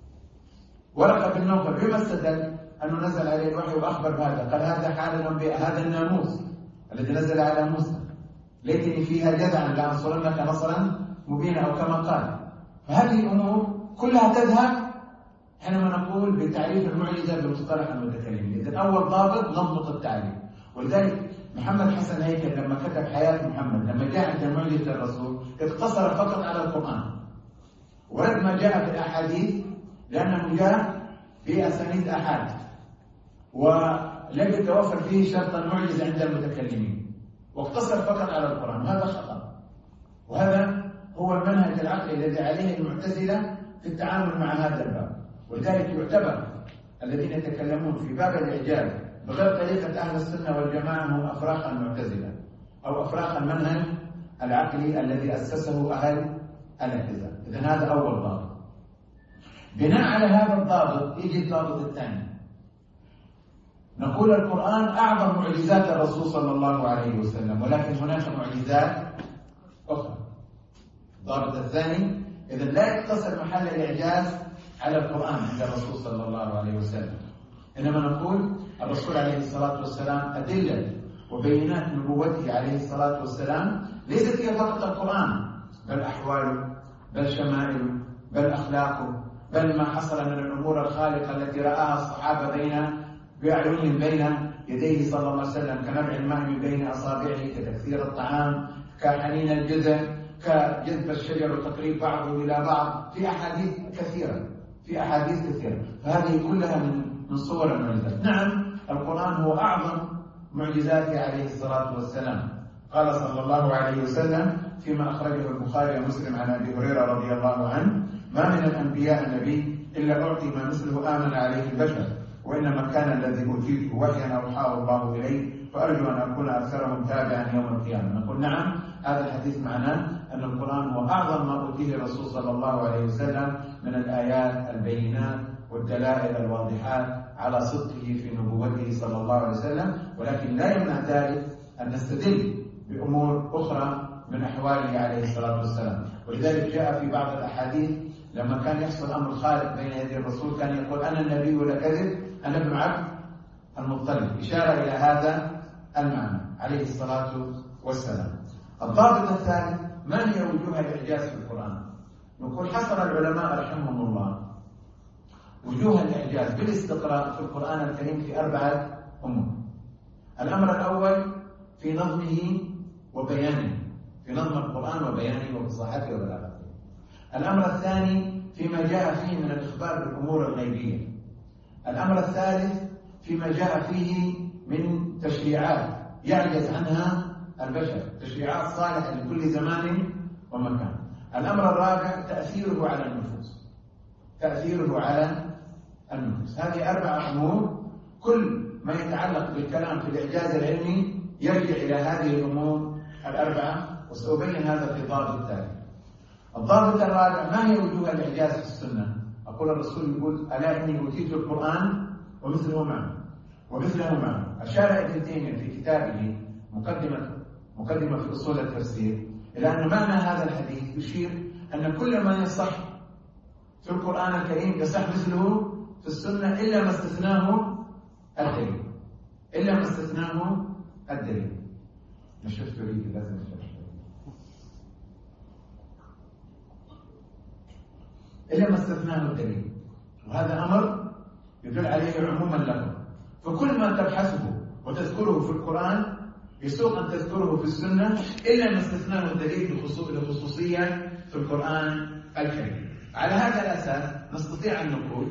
ورقة بن نوفل بما استدل أنه نزل عليه الوحي وأخبر بهذا قال هذا حال الأنبياء، هذا الناموس الذي نزل على موسى، ليتني فيها جزعا لأنصرنك نصرا مبينا أو كما قال. فهذه الأمور كلها تذهب حينما نقول بتعريف المعجزة بمصطلح المتكلمين. إذن أول ضابط نضبط التعريف. ولذلك محمد حسن هيكل لما كتب حياة محمد لما جاء عند معجزة الرسول اقتصر فقط على القرآن ورد ما جاء في الأحاديث، لأنه جاء في أسانيد أحاد ولم يتوفر فيه شرط المعجزة عند المتكلمين، واقتصر فقط على القرآن، وهذا خطأ. وهذا هو المنهج العقلي الذي عليه المعتزلة في التعامل مع هذا الباب. ولذلك يعتبر الذين يتكلمون في باب الإعجاز بغير طريقة أهل السنة والجماعة هم أفراخ المعتزلة أو أفراخ المنهج العقلي الذي أسسه أهل الاعتزال. إذن هذا أول ضابط. بناء على هذا الضابط يجي الضابط الثاني. نقول القرآن أعظم معجزات الرسول صلى الله عليه وسلم، ولكن هناك معجزات أخرى. الضابط الثاني إذن لا يقتصر محل الإعجاز على القرآن عند الرسول صلى الله عليه وسلم، إنما نقول الرسول عليه الصلاة والسلام أدلة وبينات نبوته عليه الصلاة والسلام ليست هي فقط القرآن، بل أحواله، بل شمائله، بل أخلاقه، بل ما حصل من الأمور الخالقة التي رآها الصحابة بين بأعينهم بين يديه صلى الله عليه وسلم، كنبع الماء من بين أصابعه، كتكثير الطعام، كحنين الجذع، كجذب الشجر وتقريب بعضه إلى بعض، في أحاديث كثيرة في أحاديث كثيرة. فهذه كلها من من صور المعجزات. نعم القرآن هو أعظم معجزاته عليه الصلاة والسلام. قال صلى الله عليه وسلم فيما أخرجه البخاري ومسلم عن أبي هريرة رضي الله عنه الأنبياء النبي إلا أعطي ما مثله آمن عليه البشر، وإنما كان الذي أوتيته وحيا أوحاه الله إليه، فأرجو أن أكون أكثرهم تابعا يوم القيامة. نقول نعم، هذا الحديث معناه أن القرآن هو أعظم ما أوتيه الرسول صلى الله عليه وسلم من الآيات البينات والدلائل الواضحات على صدقه في نبوته صلى الله عليه وسلم، ولكن لا يمنع ذلك أن نستدل بأمور أخرى من أحواله عليه الصلاة والسلام. ولذلك جاء في بعض الأحاديث لما كان يحصل أمر خارق بين يدي الرسول كان يقول أنا النبي ولا كذب، أنا ابن عبد المطلب، إشارة إلى هذا المعنى عليه الصلاة والسلام. الضابط الثالث: ما هي وجوه الإعجاز في القرآن؟ نقول حصر العلماء رحمهم الله وجوه الإعجاز بالاستقراء في القرآن الكريم في أربعة أمور. الأمر الأول في نظمه وبيانه، في نظم القرآن وبيانه وفصاحته وبلاغته. الأمر الثاني فيما جاء فيه من الإخبار بالأمور الغيبية. الأمر الثالث فيما جاء فيه من تشريعات يعجز عنها البشر، تشريعات صالحة لكل زمان ومكان. الأمر الرابع تأثيره على النفوس، تأثيره على النفوس. هذه أربع أمور، كل ما يتعلق بالكلام في الإعجاز العلمي يرجع إلى هذه الأمور الأربعة، وسأبين هذا في الضابط الثالث. الضابط الرابع: ما هي وجوه الإعجاز في السنة؟ أقول الرسول يقول ألا إني أوتيت القرآن ومثله معه ومثله معه. أشار ابن تيمية في كتابه مقدمة مقدمة في أصول التفسير إلى أن معنى هذا الحديث يشير أن كل ما يصح في القرآن الكريم يصح مثله في السنة إلا ما استثناه الدليل، إلا ما استثناه الدليل. نشفت ريدي لازم نشفت إلا ما استثناه الدليل، وهذا أمر يدل عليه عموما لكم. فكل ما تبحثه وتذكره في القرآن يسوق أن تذكره في السنة إلا ما استثناه الدليل لخصوصية في القرآن الكريم. على هذا الأساس نستطيع أن نقول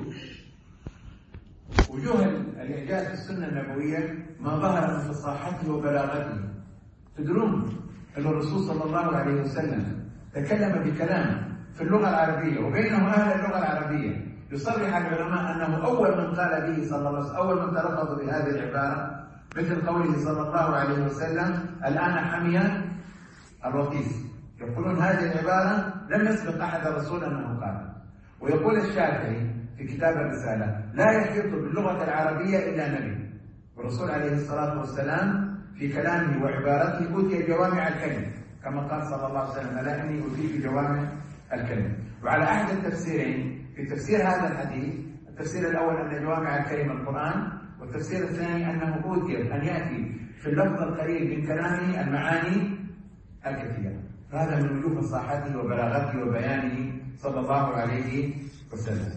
وجوه الإعجاز في السنة النبوية ما ظهر من فصاحته وبلاغته. تدرون أن الرسول صلى الله عليه وسلم تكلم بكلام في اللغة العربية وبينهم أهل اللغة العربية يصرح العلماء أنه أول من قال به صلى الله عليه وسلم، أول من تلفظ بهذه العبارة، مثل قوله صلى الله عليه وسلم الآن حمي الوطيس. يقولون هذه العبارة لم يسبق أحد الرسول أنه قال. ويقول الشافعي في كتاب الرسالة لا يحيط باللغة العربية إلا نبي. والرسول عليه الصلاة والسلام في كلامه وعبارته أوتي جوامع الكلم، كما قال صلى الله عليه وسلم ألا إني أوتيت جوامع الكلم. وعلى أحد التفسيرين في تفسير هذا الحديث، التفسير الأول أن جوامع الكلم القرآن، والتفسير الثاني أنه أوتي أن يأتي في اللفظ القليل من كلامه المعاني الكثيرة. فهذا من وجوه فصاحته وبلاغته وبيانه صلى الله عليه وسلم.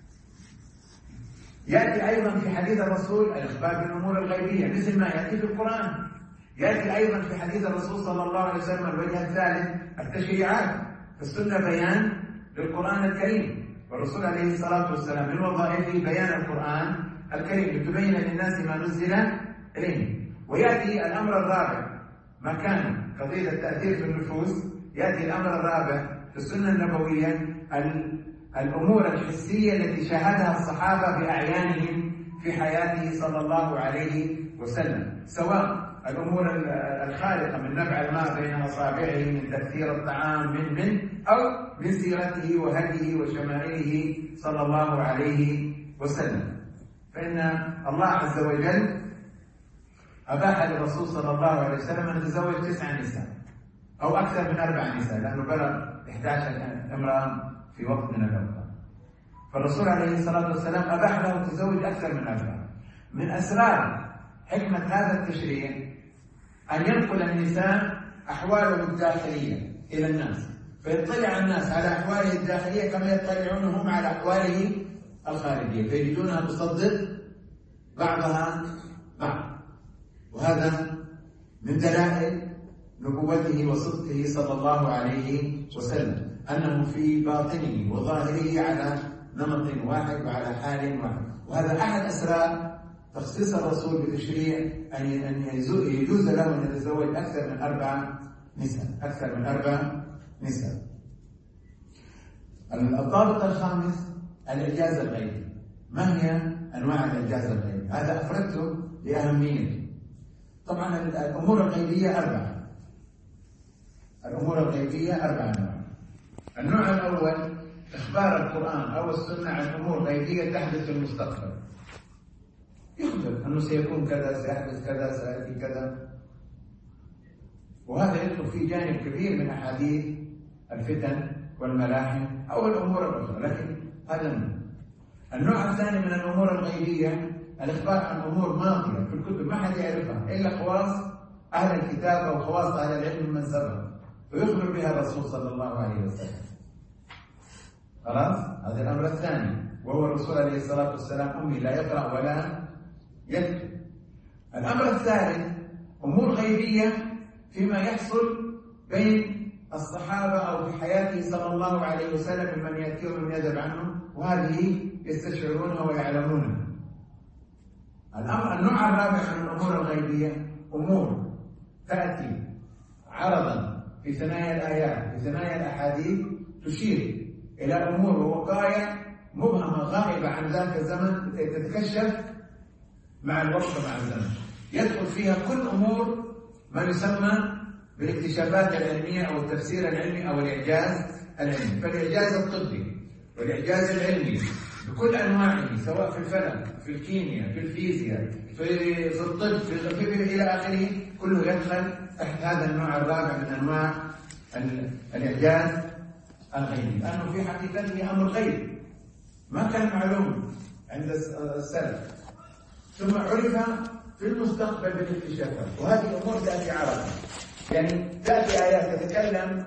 يأتي أيضا في حديث الرسول الإخبار بالأمور الغيبية مثل ما يأتي في القرآن. يأتي أيضا في حديث الرسول صلى الله عليه وسلم الوجه الثالث التشريعات، فالسنة بيان للقرآن الكريم، والرسول عليه الصلاة والسلام من وظائفه بيان القرآن الكريم لتبين للناس ما نزل إليه. ويأتي الأمر الرابع ما كان قضية التأثير في النفوس، يأتي الأمر الرابع في السنة النبوية الأمور الحسية التي شاهدها الصحابة بأعيانهم في حياته صلى الله عليه وسلم، سواء الأمور الخارقة من نبع الماء بين أصابعه، من تأثير الطعام، من من أو من سيرته وهديه وشمائله صلى الله عليه وسلم. فإن الله عز وجل أباح للرسول صلى الله عليه وسلم أن يتزوج تسع نساء أو أكثر من أربع نساء، لأنه بلغ إحدى عشرة امرأة في وقت من الأوقات. فالرسول عليه الصلاة والسلام أباح له التزوج أكثر من أربعة. من أسرار حكمة هذا التشريع أن ينقل النساء أحوالهم الداخلية إلى الناس، فيطلع الناس على أحواله الداخلية كما يطلعون هم على أحواله الخارجية، فيجدونها تصدق بعضها بعض. وهذا من دلائل نبوته وصدقه صلى الله عليه وسلم، أنه في باطنه وظاهره على نمط واحد وعلى حال واحد. وهذا أحد أسرار تخصيص الرسول بتشريع أن يجوز له أن يتزوج أكثر من أربع نساء، أكثر من أربع نساء. الضابط الخامس الإعجاز الغيبي. ما هي أنواع الإعجاز الغيبي؟ هذا أفردته لأهميته. طبعا الأمور الغيبية أربعة. الأمور الغيبية أربعة أنواع. النوع الأول إخبار القرآن أو السنة عن أمور غيبية تحدث في المستقبل. يخبر أنه سيكون كذا، سيحدث كذا، سيأتي كذا، وهذا يدخل في جانب كبير من أحاديث الفتن والملاحم أو الأمور الأخرى، لكن هذا منه. النوع الثاني من الأمور الغيبية الإخبار عن أمور ماضية في الكتب ما حد يعرفها إلا خواص أهل الكتاب أو خواص أهل العلم من سبق، ويخبر بها الرسول صلى الله عليه وسلم. خلاص؟ هذا الأمر الثاني، وهو الرسول عليه الصلاة والسلام أمي لا يقرأ ولا يكتب. الأمر الثالث أمور غيبية فيما يحصل بين الصحابة أو في حياته صلى الله عليه وسلم ممن يأتيهم ومن يذهب عنه، وهذه يستشعرونها ويعلمونها. الأمر النوع الرابع من الأمور الغيبية أمور تأتي عرضا في ثنايا الآيات في ثنايا الأحاديث تشير إلى أمور ووقائع مبهمة غائبة عن ذاك الزمن تتكشف مع الوقت ومع الزمن. يدخل فيها كل أمور ما يسمى بالاكتشافات العلمية أو التفسير العلمي أو الإعجاز العلمي. فالإعجاز الطبي والإعجاز العلمي بكل أنواعه، سواء في الفلك، في الكيمياء، في الفيزياء، في في الطب، في الطب إلى آخره، كله يدخل تحت هذا النوع الرابع من أنواع الإعجاز الغيبي، لأنه في حقيقته أمر غيب ما كان معلوم عند السلف، ثم عرف في المستقبل بالاكتشافات. وهذه الأمور تأتي عرضا، يعني تأتي آيات تتكلم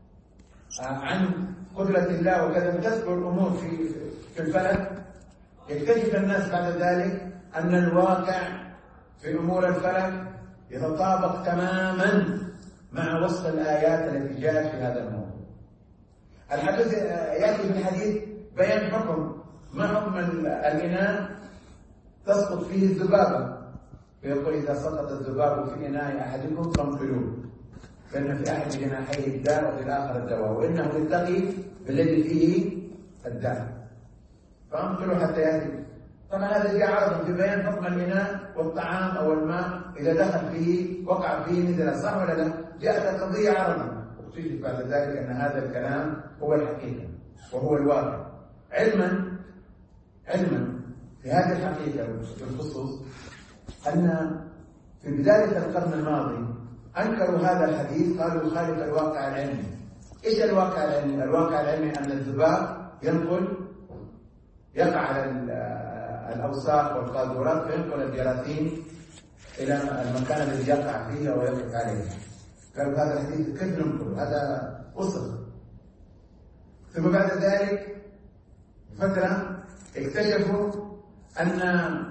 عن قدرة الله وكذا، تذكر الأمور في في الفلك، يكتشف الناس بعد ذلك أن الواقع في أمور الفلك يتطابق تماما مع وصف الآيات التي جاءت في هذا الموضوع. الحديث يأتي في الحديث بيان حكم، ما حكم الإناء تسقط فيه الذبابة، فيقول إذا سقط الذباب في إناء أحدكم فانقلوه، فإن في أحد جناحيه الداء وفي الآخر الدواء، وإنه يتقي بالذي فيه الداء فانقلوا حتى يأتي. طبعا هذا جاء عرضا في بيان حكم الإناء والطعام أو الماء إذا دخل فيه وقع فيه نزل، صح ولا لا؟ جاءت القضية عرضا، واكتشف بعد ذلك أن هذا الكلام هو الحقيقة وهو الواقع. علما علما في هذه الحقيقة بالخصوص أن في بداية القرن الماضي أنكروا هذا الحديث، قالوا يخالف الواقع العلمي. إيش الواقع العلمي؟ الواقع العلمي أن الذباب ينقل يقع على الأوساخ والقاذورات فينقل الجراثيم إلى المكان الذي يقع فيه ويقف عليه. قالوا هذا الحديث كيف ننقل؟ هذا وصف. ثم بعد ذلك فترة اكتشفوا أن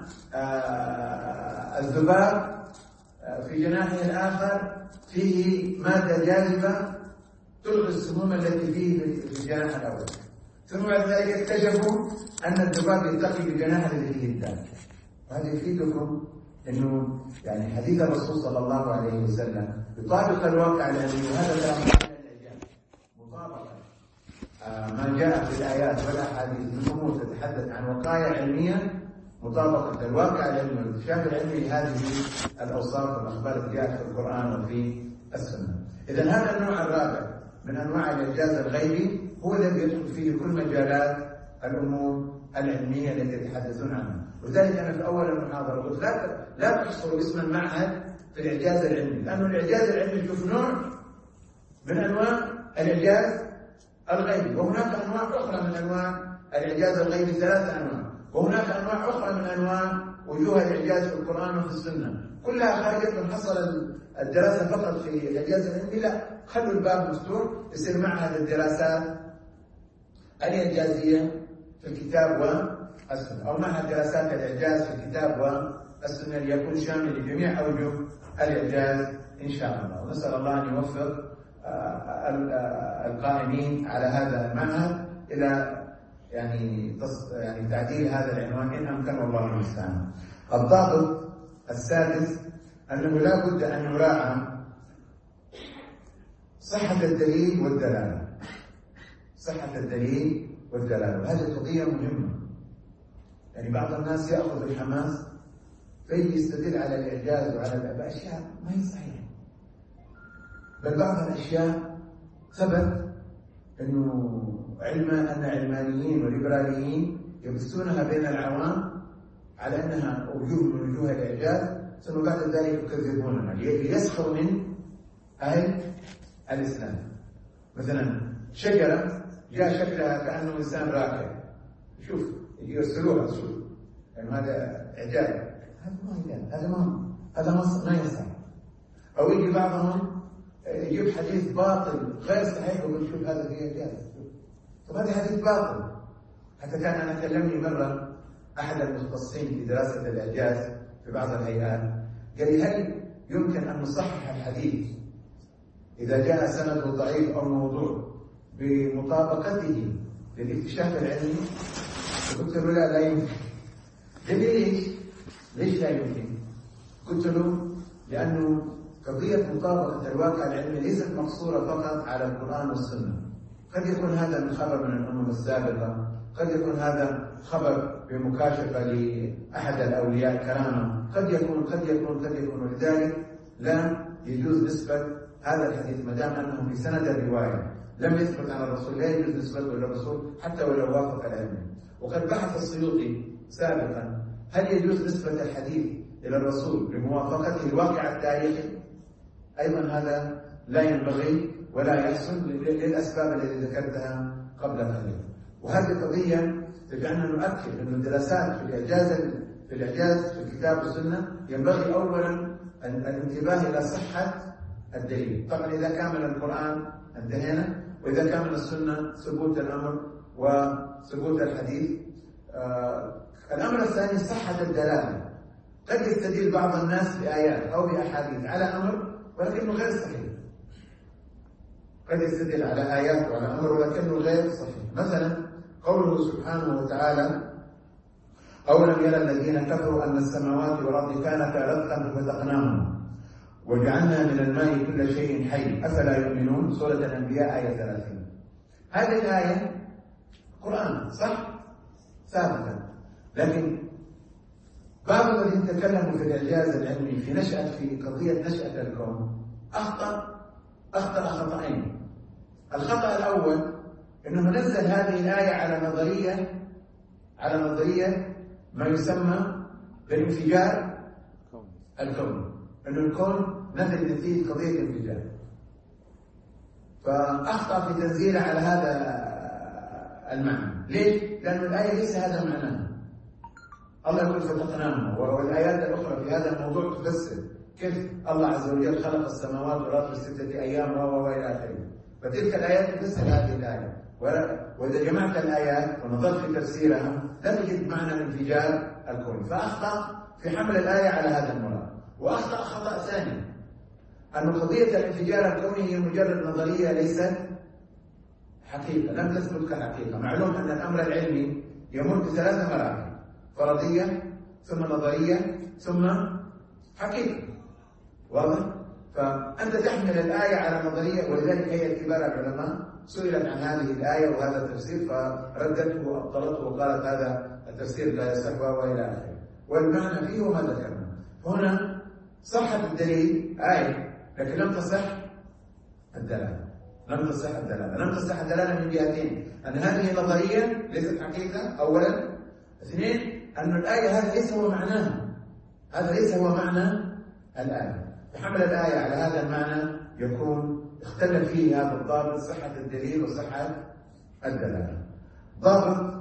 الذباب في جناحه الآخر فيه مادة جاذبة تلغي السموم التي فيه في الجناح الأول. ثم بعد ذلك اكتشفوا أن الذباب يلتقي بالجناح الذي فيه الدم. وهذا يفيدكم أنه يعني حديث الرسول صلى الله عليه وسلم يطابق الواقع العلمي، وهذا كلام مطابقة ما جاء في الآيات والأحاديث من أمور تتحدث عن وقائع علمية، مطابقة الواقع العلمي والاكتشاف العلمي لهذه الأوصاف والأخبار التي جاءت في القرآن وفي السنة. إذن هذا النوع الرابع من أنواع الإعجاز الغيبي هو الذي يدخل فيه كل مجالات الأمور العلمية التي يتحدثون عنها. ولذلك أنا في أول المحاضرة قلت لا لا تحصروا اسم المعهد في الإعجاز العلمي، لأنه الإعجاز العلمي شوف نوع من أنواع الإعجاز الغيبي، وهناك أنواع أخرى من أنواع الإعجاز الغيبي، ثلاثة أنواع، وهناك أنواع أخرى من أنواع وجوه الإعجاز في القرآن وفي السنة، كلها خارجة من حصر الدراسة فقط في الإعجاز العلمي. لا، خلوا الباب مفتوح، يصير معهد الدراسات الإعجازية في الكتاب والسنة، أو معهد دراسات الإعجاز في الكتاب والسنة، ليكون شامل لجميع أوجه الإعجاز إن شاء الله. ونسأل الله أن يوفق القائمين على هذا المعهد إلى يعني يعني تعديل هذا العنوان إن أمكن، والله المستعان. الضابط السادس أنه لا بد أن يراعى صحة الدليل والدلالة. صحة الدليل والدلالة، وهذه قضية مهمة. يعني بعض الناس يأخذ الحماس فيجي يستدل على الإعجاز وعلى أشياء ما هي صحيحة، بل بعض الأشياء ثبت أنه علم أن علمانيين وليبراليين يبثونها بين العوام على أنها وجوه من وجوه الإعجاز، ثم بعد ذلك يكذبونها ليسخروا من أهل الإسلام. مثلا شجرة جاء شكلها كأنه إنسان راكع، شوف يرسلوها، شوف يعني هذا إعجاز، هذا ما إعجاز، هذا ما هذا ما يصح. أو يجي بعضهم يجيب حديث باطل غير صحيح ويقول شوف هذا فيه إعجاز. طب هذا حديث باطل. حتى كان أنا كلمني مرة أحد المختصين في دراسة الإعجاز في بعض الهيئات، قال لي هل يمكن أن نصحح الحديث إذا جاء سنده ضعيف أو موضوع بمطابقته للاكتشاف العلمي؟ فقلت له لا لا يمكن. قال لي ليش؟ ليش لا يمكن؟ قلت له لأنه قضية مطابقة الواقع العلمي ليست مقصورة فقط على القرآن والسنة. قد يكون هذا من خبر من الأمم السابقة، قد يكون هذا خبر بمكاشفة لأحد الأولياء كرامة، قد يكون قد يكون قد يكون ولذلك لا يجوز نسبة هذا الحديث ما دام أنه في سند الرواية لم يثبت عن الرسول، لا يجوز نسبته إلى الرسول حتى ولو وافق العلم. وقد بحث السيوطي سابقا هل يجوز نسبة الحديث إلى الرسول لموافقته الواقع التاريخي؟ أيضا هذا لا ينبغي ولا يحصل للأسباب التي ذكرتها قبل قليل. وهذه قضية تجعلنا نؤكد أن الدراسات في الإعجاز في الإعجاز في الكتاب والسنة ينبغي أولا الانتباه إلى صحة الدليل. طبعا إذا كامل القرآن انتهينا، وإذا كامل السنة ثبوت الأمر وثبوت الحديث. آه الأمر الثاني صحة الدلالة. قد يستدل بعض الناس بآيات أو بأحاديث على أمر ولكنه غير صحيح. قد يستدل على آيات وعلى أمر ولكنه غير صحيح. مثلا قوله سبحانه وتعالى أولم يرى الذين كفروا أن السماوات والأرض كانتا رتقا ففتقناهما وجعلنا من الماء كل شيء حي أفلا يؤمنون. سورة الأنبياء آية ثلاثين. هذه الآية قرآن صح ثابتة، لكن بعض الذين تكلموا في الإعجاز العلمي في نشأة في قضية نشأة الكون أخطأ أخطأ خطأين. الخطأ الأول أنه نزل هذه الآية على نظرية على نظرية ما يسمى بالانفجار الكوني، أنه الكون نزل نتيجة قضية الانفجار، فأخطأ في تنزيله على هذا المعنى. ليش؟ لأن الآية ليس هذا معناها. الله يقول فتقناهما، والآيات الأخرى في هذا الموضوع تفسر كيف الله عز وجل خلق السماوات والأرض في ستة أيام و وإلى آخره. فتلك الآيات تفسر هذه الآية، وإذا جمعت الآيات ونظرت في تفسيرها لا تجد معنى الانفجار الكوني. فأخطأ في حمل الآية على هذا المراد. وأخطأ خطأ ثاني أن قضية الانفجار الكوني هي مجرد نظرية ليست حقيقة، لم تثبت كحقيقة. معلوم أن الأمر العلمي يمر بثلاث مراحل: فرضية ثم نظرية ثم حقيقة. واضح؟ فأنت تحمل الآية على نظرية، ولذلك هي كبار العلماء سئلت عن هذه الآية وهذا التفسير فردته وأبطلته وقالت هذا التفسير لا يصح وإلى آخره، والمعنى فيه ما ذكرنا. هنا صحة الدليل آية لكن لم تصح الدلالة. لم تصح الدلالة لم تصح الدلالة من جهتين: أن هذه نظرية ليست حقيقة أولا، اثنين أن الآية هذا ليس هو معناها، هذا ليس هو معنى الآية. فحمل الآية على هذا المعنى يكون اختلف فيه هذا الضابط: صحة الدليل وصحة الدلالة. ضابط: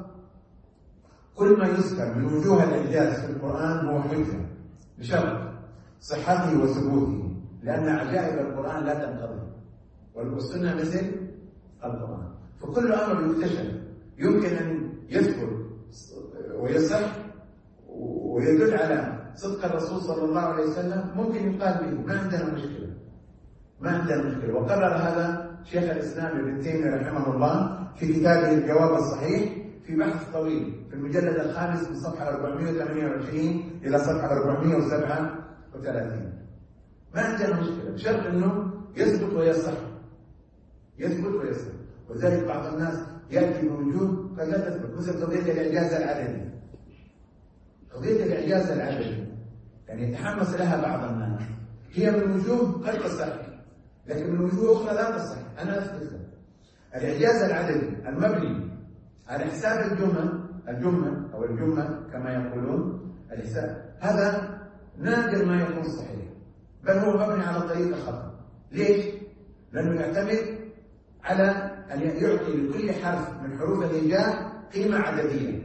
كل ما يذكر من وجوه الإعجاز في القرآن هو حجة بشرط صحته وثبوته، لأن عجائب القرآن لا تنقضي، والسنة مثل القرآن. فكل أمر يكتشف يمكن أن يثبت ويصح ويدل على صدق الرسول صلى الله عليه وسلم ممكن يقال به، ما عندنا مشكلة ما عندنا مشكلة. وقرر هذا شيخ الإسلام ابن تيمية رحمه الله في كتابه الجواب الصحيح في بحث طويل في المجلد الخامس من صفحة أربعمائة وثمانية وعشرين إلى صفحة أربعمائة وسبعة وثلاثين. ما عندنا مشكلة بشرط أنه يثبت ويصح، يثبت ويصح. وذلك بعض الناس يأتي بوجوه قد لا تثبت، مثل قضية الإعجاز العددي. قضية الإعجاز العددي يعني يتحمس لها بعض الناس، هي من وجوه قد تصح، لكن من وجوه أخرى لا تصح. أنا أثبت الإعجاز العددي المبني على حساب الجمل الجمل أو الجمل كما يقولون الحساب، هذا نادر ما يكون صحيح، بل هو مبني على طريقة خطأ. ليش؟ لأنه يعتمد على أن يعطي لكل حرف من حروف الهجاء قيمة عددية،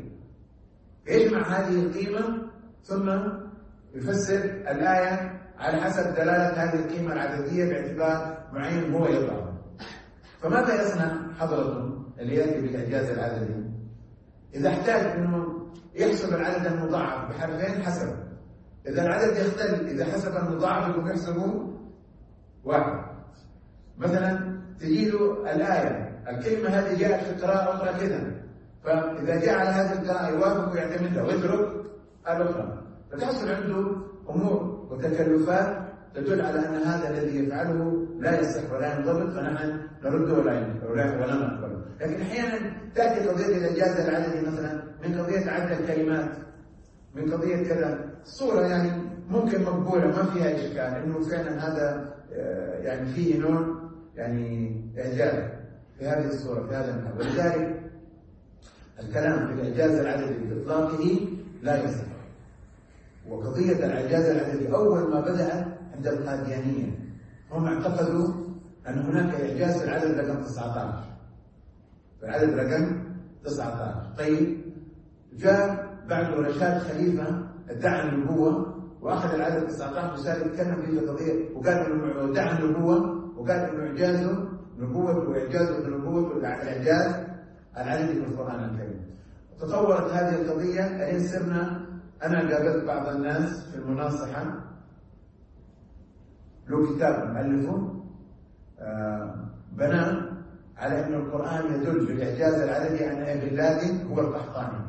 يجمع هذه القيمة ثم يفسر الآية على حسب دلالة هذه القيمة العددية باعتبار معين هو يضعه. فماذا يصنع حضرته اللي يأتي بالإعجاز العددي؟ إذا احتاج أنه يحسب العدد المضاعف بحرفين حسب، إذا العدد يختلف، إذا حسب المضاعف يقوم يحسبه واحد. مثلا تجي له الآية الكلمة هذه جاءت في قراءة أخرى كذا، فإذا جاء على هذه القراءة يوافق ويعتمدها ويترك الأخرى، فتحصل عنده أمور وتكلفات تدل على أن هذا الذي يفعله لا يصح ولا ينضبط، فنحن نرده ولا ولا نقبله. لكن أحيانا تأتي قضية الإعجاز العددي مثلا من قضية عدد الكلمات، من قضية كذا صورة يعني ممكن مقبولة ما فيها إشكال، إنه فعلا هذا يعني فيه نوع يعني إعجاز في هذه الصورة في هذا النحو. ولذلك الكلام في الإعجاز العددي بإطلاقه لا يصح. وقضية الإعجاز العددي أول ما بدأت عند القاديانية، هم اعتقدوا أن هناك إعجاز في العدد رقم تسعة عشر، في العدد رقم تسعة عشر. طيب جاء بعد رشاد خليفة ادعى النبوة وأخذ العدد تسعة عشر وصار يتكلم في قضية وقال إنه ادعى النبوة وقال إنه إعجازه نبوة وإعجازه بنبوة الإعجاز العددي في القرآن الكريم. تطورت هذه القضية الآن صرنا أنا قابلت بعض الناس في المناصحة له كتاب مؤلفه آه بنى على أن القرآن يدل بالإعجاز العددي أن ابن لادن هو القحطاني.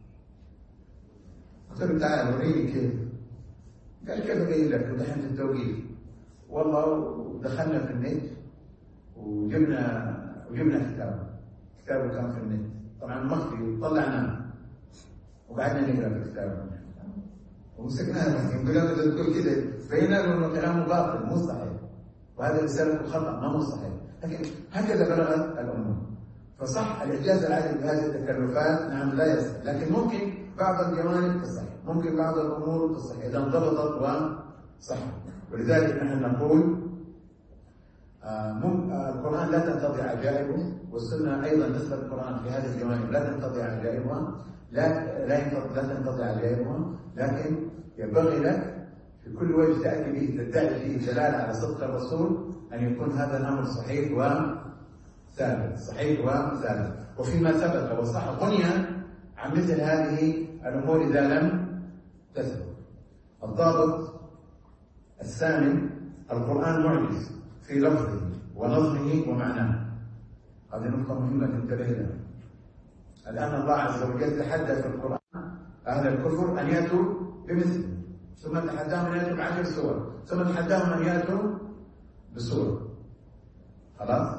قلت له تعال وريني كيف. قال كيف أبين لك؟ ودحين التوقيف والله دخلنا في النت وجبنا وجبنا كتابه كتابه كان في النت طبعا مخفي وطلعناه وقعدنا نقرا في كتابه ومسكناه نقول له تقول كذا بينا له انه كلامه باطل مو صحيح وهذا رسالته خطا ما هو صحيح، لكن هكذا بلغت الامور. فصح الاعجاز العادي بهذه التكلفات نعم لا يصح، لكن ممكن بعض الجوانب تصح، ممكن بعض الامور تصح اذا انضبطت وصح. ولذلك نحن نقول آه آه القرآن لا تنتظر عجائبه، والسنة أيضا نسبة القرآن في هذه الجوانب لا تنتظر عجائبها، لا لا لا تنتظر عجائبها، لكن ينبغي لك في كل وجه تأتي به تدعي فيه دلالة على صدق الرسول أن يكون هذا الأمر صحيح وثابت، صحيح وثابت. وفيما ثبت وصح غني عن مثل هذه الأمور إذا لم تثبت. الضابط الثامن القرآن معجز في لفظه ونظمه ومعناه. هذه نقطة مهمة تنتبه لها. الآن الله عز وجل تحدى في القرآن أهل الكفر أن يأتوا بمثله، ثم تحداهم أن يأتوا بعشر سور، ثم تحداهم أن يأتوا بسورة. خلاص؟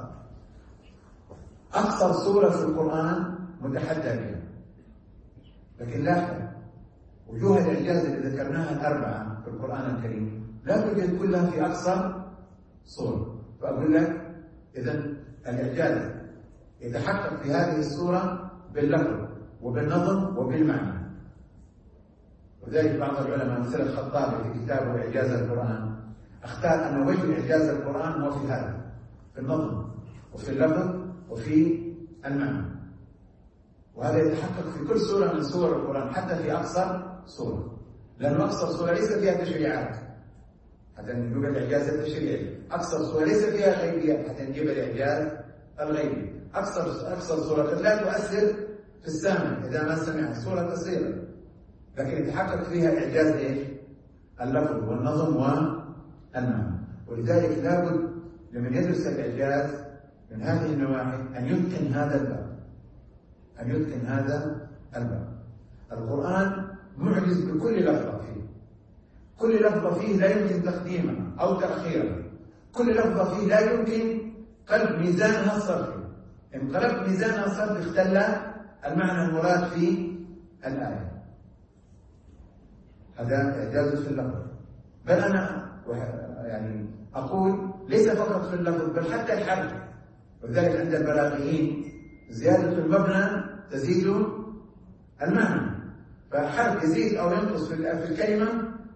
أقصر سورة في القرآن متحدى بها. لكن لاحظ وجوه الإعجاز اللي ذكرناها الأربعة في القرآن الكريم لا توجد كلها في أقصر صورة. فأقول لك إذا الإعجاز يتحقق في هذه الصورة باللفظ وبالنظم وبالمعنى. وذلك بعض العلماء مثل الخطابي في كتابه إعجاز القرآن اختار أن وجه إعجاز القرآن هو في هذا، في النظم وفي اللفظ وفي المعنى. وهذا يتحقق في كل سورة من سور القرآن حتى في أقصر سورة، لأن أقصر سورة ليس فيها تشريعات حتى نجيب الإعجاز التشريعي، أقصر سورة ليس فيها غيبيات حتى نجيب الإعجاز الغيبي، أقصر أقصر سورة قد لا تؤثر في السامع إذا ما سمع، سورة قصيرة لكن يتحقق فيها إعجاز إيش؟ اللفظ والنظم والمعنى. ولذلك لابد لمن يدرس الإعجاز من هذه النواحي أن يتقن هذا الباب، أن يتقن هذا الباب. القرآن معجز بكل لفظة فيه، كل لفظة فيه لا يمكن تقديمها أو تأخيرها، كل لفظة فيه لا يمكن قلب ميزانها الصرفي. انقلب ميزانها صار اختل المعنى المراد في الآية. هذا إعجاز في اللفظ. بل أنا يعني أقول ليس فقط في اللفظ بل حتى الحرف. ولذلك عند البلاغيين زيادة المبنى تزيد المعنى، فحرف يزيد أو ينقص في الكلمة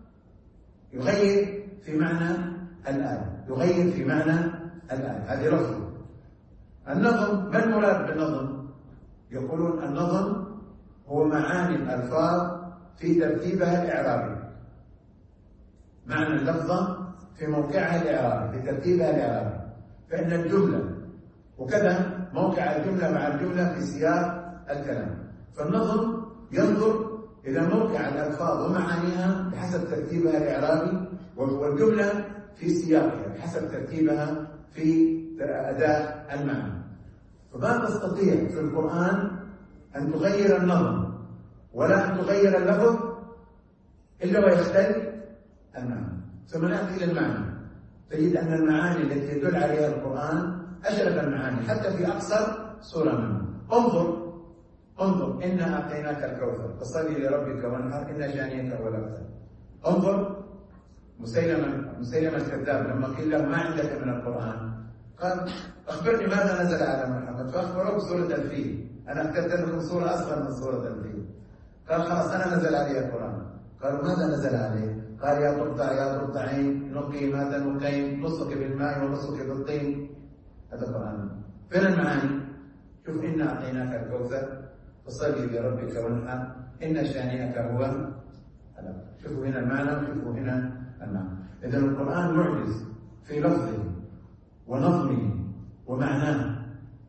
يغير في معنى الآية، يغير في معنى الآية. هذه لفظه. النظم، ما المراد بالنظم؟ يقولون النظم هو معاني الألفاظ في ترتيبها الإعرابي. معنى اللفظة في موقعها الإعرابي، في ترتيبها الإعرابي. فإن الجملة وكذا موقع الجملة مع الجملة في سياق الكلام. فالنظم ينظر إلى موقع الألفاظ ومعانيها بحسب ترتيبها الإعرابي، والجملة في سياقها بحسب ترتيبها في أداء المعنى. فما تستطيع في القرآن أن تغير النظم ولا أن تغير اللفظ إلا ويختل المعنى. ثم نأتي إلى المعنى، تجد أن المعاني التي يدل عليها القرآن أشرف المعاني حتى في أقصر سورة منها. انظر انظر إنا أعطيناك الكوثر فصلي لربك وانحر إن شانئك هو الأبتر. انظر مسيلمة مسيلمة الكذاب لما قيل له ما عندك من القرآن قال أخبرني ماذا نزل على محمد، فأخبره بسورة الفيل. أنا اخترت لكم سورة أصغر من سورة الفيل. قال خلاص أنا نزل علي القرآن. قالوا ماذا نزل عليه؟ قال يا ترضع يا ترضعين نقي ما تنقين نصك بالماء ونصك بالطين. هذا القرآن. فين المعاني؟ شوف إنا أعطيناك الكوثر فصلي لربك وانحر إن شانئك هو الأبتر. شوفوا هنا المعنى وشوفوا هنا المعنى. إذن القرآن معجز في لفظه ونظمه ومعناه،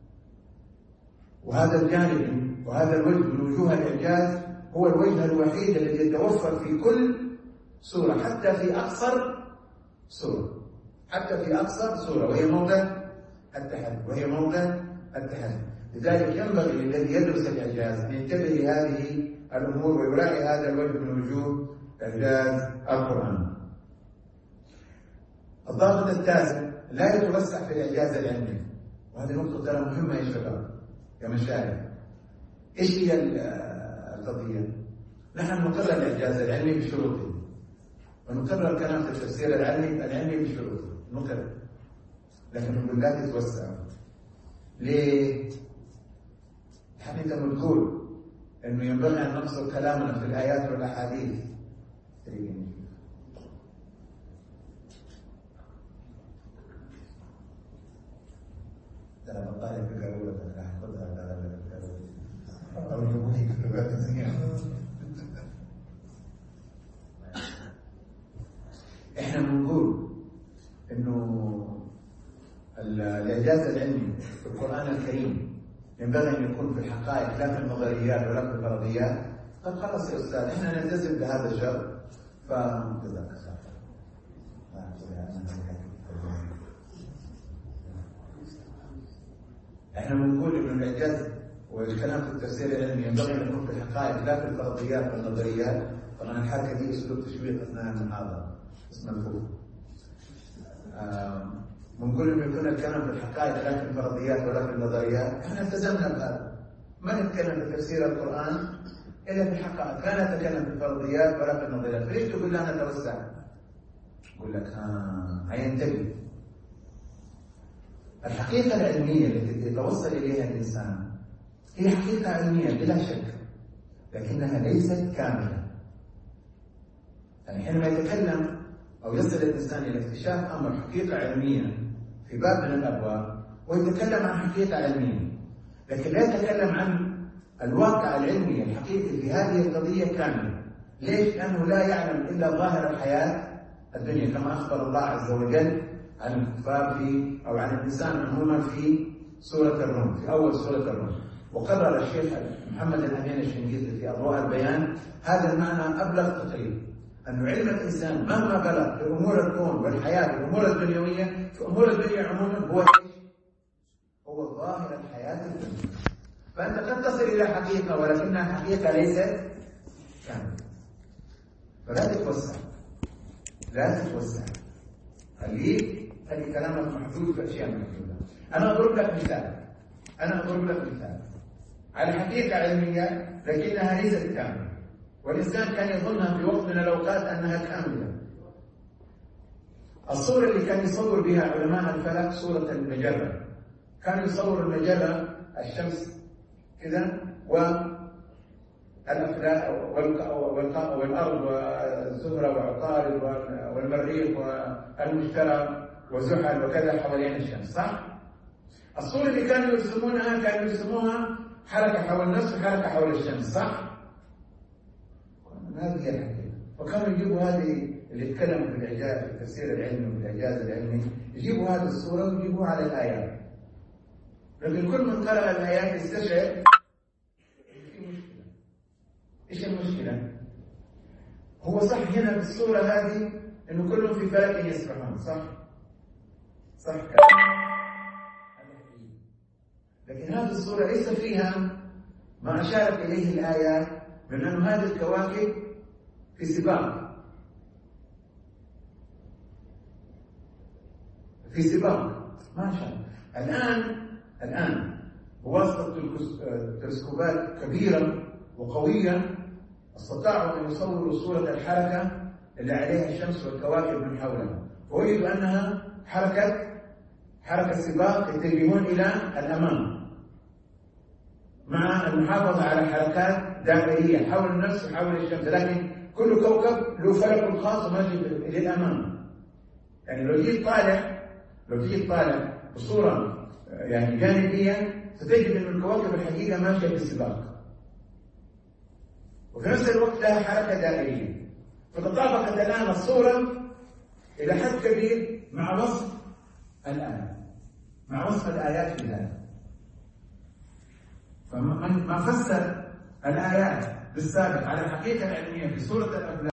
وهذا الجانب وهذا الوجه من وجوه الإعجاز هو الوجه الوحيد الذي يتوفر في كل سورة، حتى في أقصر سورة، حتى في أقصر سورة، وهي موضع التحدي وهي موضع التحدي. لذلك ينبغي للذي يدرس الإعجاز أن ينتبه لهذه الأمور ويراعي هذا الوجه من وجوه إعجاز القرآن. الضابط التاسع لا يتوسع في الإعجاز العلمي، وهذه نقطة ترى مهمة يا شباب يا مشايخ. إيش هي القضية؟ نحن نقرر الإعجاز العلمي بشروطه، ونقرر الكلام في التفسير العلمي العلمي بشروطه، نقرر. لكن نقول لا تتوسع. ليه؟ نحن أنت بتقول إنه ينبغي أن نقصر كلامنا في الآيات والأحاديث. ترى بطالب في قارورة راح أخذها على القارورة أو يجيبوني في اللغات الزينة. إحنا بنقول إنه الإعجاز العلمي في القرآن الكريم ينبغي أن يكون في الحقائق لا في النظريات ولا في الفرضيات. طب خلاص يا أستاذ إحنا نلتزم بهذا الشر فجزاك الله. احنا بنقول انه الاعجاز والكلام في التفسير العلمي ينبغي ان يكون في الحقائق لا في الفرضيات والنظريات. طبعا الحركه دي اسلوب تشويق اثناء المحاضره اسمه الفوق. بنقول انه يكون الكلام في الحقائق لا في الفرضيات ولا في النظريات. احنا التزمنا بهذا، ما نتكلم في تفسير القران الا في الحقائق، لا نتكلم في الفرضيات ولا في النظريات. فليش تقول لا نتوسع؟ يقول لك ها هينتبه. الحقيقة العلمية التي يتوصل إليها الإنسان هي حقيقة علمية بلا شك، لكنها ليست كاملة. يعني حينما يتكلم أو يصل الإنسان إلى اكتشاف أمر حقيقة علمية في باب من الأبواب ويتكلم عن حقيقة علمية، لكن لا يتكلم عن الواقع العلمي الحقيقي في هذه القضية كاملة. ليش؟ لأنه لا يعلم إلا ظاهر الحياة الدنيا، كما أخبر الله عز وجل عن الكفار في أو عن الإنسان عموما في سورة الروم، في أول سورة الروم. وقرر الشيخ محمد الأمين الشنقيطي في أضواء البيان هذا المعنى أبلغ تقريب، أن علم الإنسان مهما بلغ في أمور الكون والحياة والأمور الدنيوية، في أمور الدنيا عموما هو هو ظاهر الحياة الدنيا. فأنت قد تصل إلى حقيقة ولكنها حقيقة ليست كاملة. فلا تتوسع، لا تتوسع، خليك خلي كلامك محدود في أشياء محدودة. أنا أضرب لك مثال. أنا أضرب لك مثال على حقيقة علمية لكنها ليست كاملة، والإنسان كان يظنها في وقت من الأوقات أنها كاملة. الصورة اللي كان يصور بها علماء الفلك صورة المجرة، كانوا يصوروا المجرة الشمس كذا والأفلاك والأرض والزهرة وعطارد والمريخ والمشتري وزحل وكذا حوالين الشمس، صح؟ الصورة اللي كانوا يرسمونها كانوا يرسموها حركة حول النفس وحركة حول الشمس، صح؟ هذه هي الحقيقة. وكانوا يجيبوا هذه اللي يتكلموا في الإعجاز في التفسير العلمي وفي الإعجاز العلمي، يجيبوا هذه الصورة ويجيبوها على الآيات. لكن كل من قرأ الآيات يستشعر في مشكلة. إيش المشكلة؟ هو صح هنا في الصورة هذه إنه كلهم في فلك يسبحون، صح؟ صح كلام. لكن هذه الصورة ليس فيها ما أشارت إليه الآيات من أن هذه الكواكب في سباق في سباق ما شاء الله. الآن الآن بواسطة تلسكوبات كبيرة وقوية استطاعوا أن يصوروا صورة الحركة اللي عليها الشمس والكواكب من حولها، ووجدوا أنها حركة حركة سباق يتجهون إلى الأمام مع المحافظة على حركات دائرية حول النفس وحول الشمس، لكن كل كوكب له فلك خاص وماشي للأمام. يعني لو جيت طالع لو جيت طالع بصورة يعني جانبية ستجد أن الكواكب الحقيقة ماشية بالسباق، وفي نفس الوقت لها حركة دائرية، فتطابقت الآن الصورة إلى حد كبير مع وصف الآيات مع وصف الآيات في ذلك. فمن فسر الآيات بالسابق على الحقيقة العلمية في سورة الأفلاك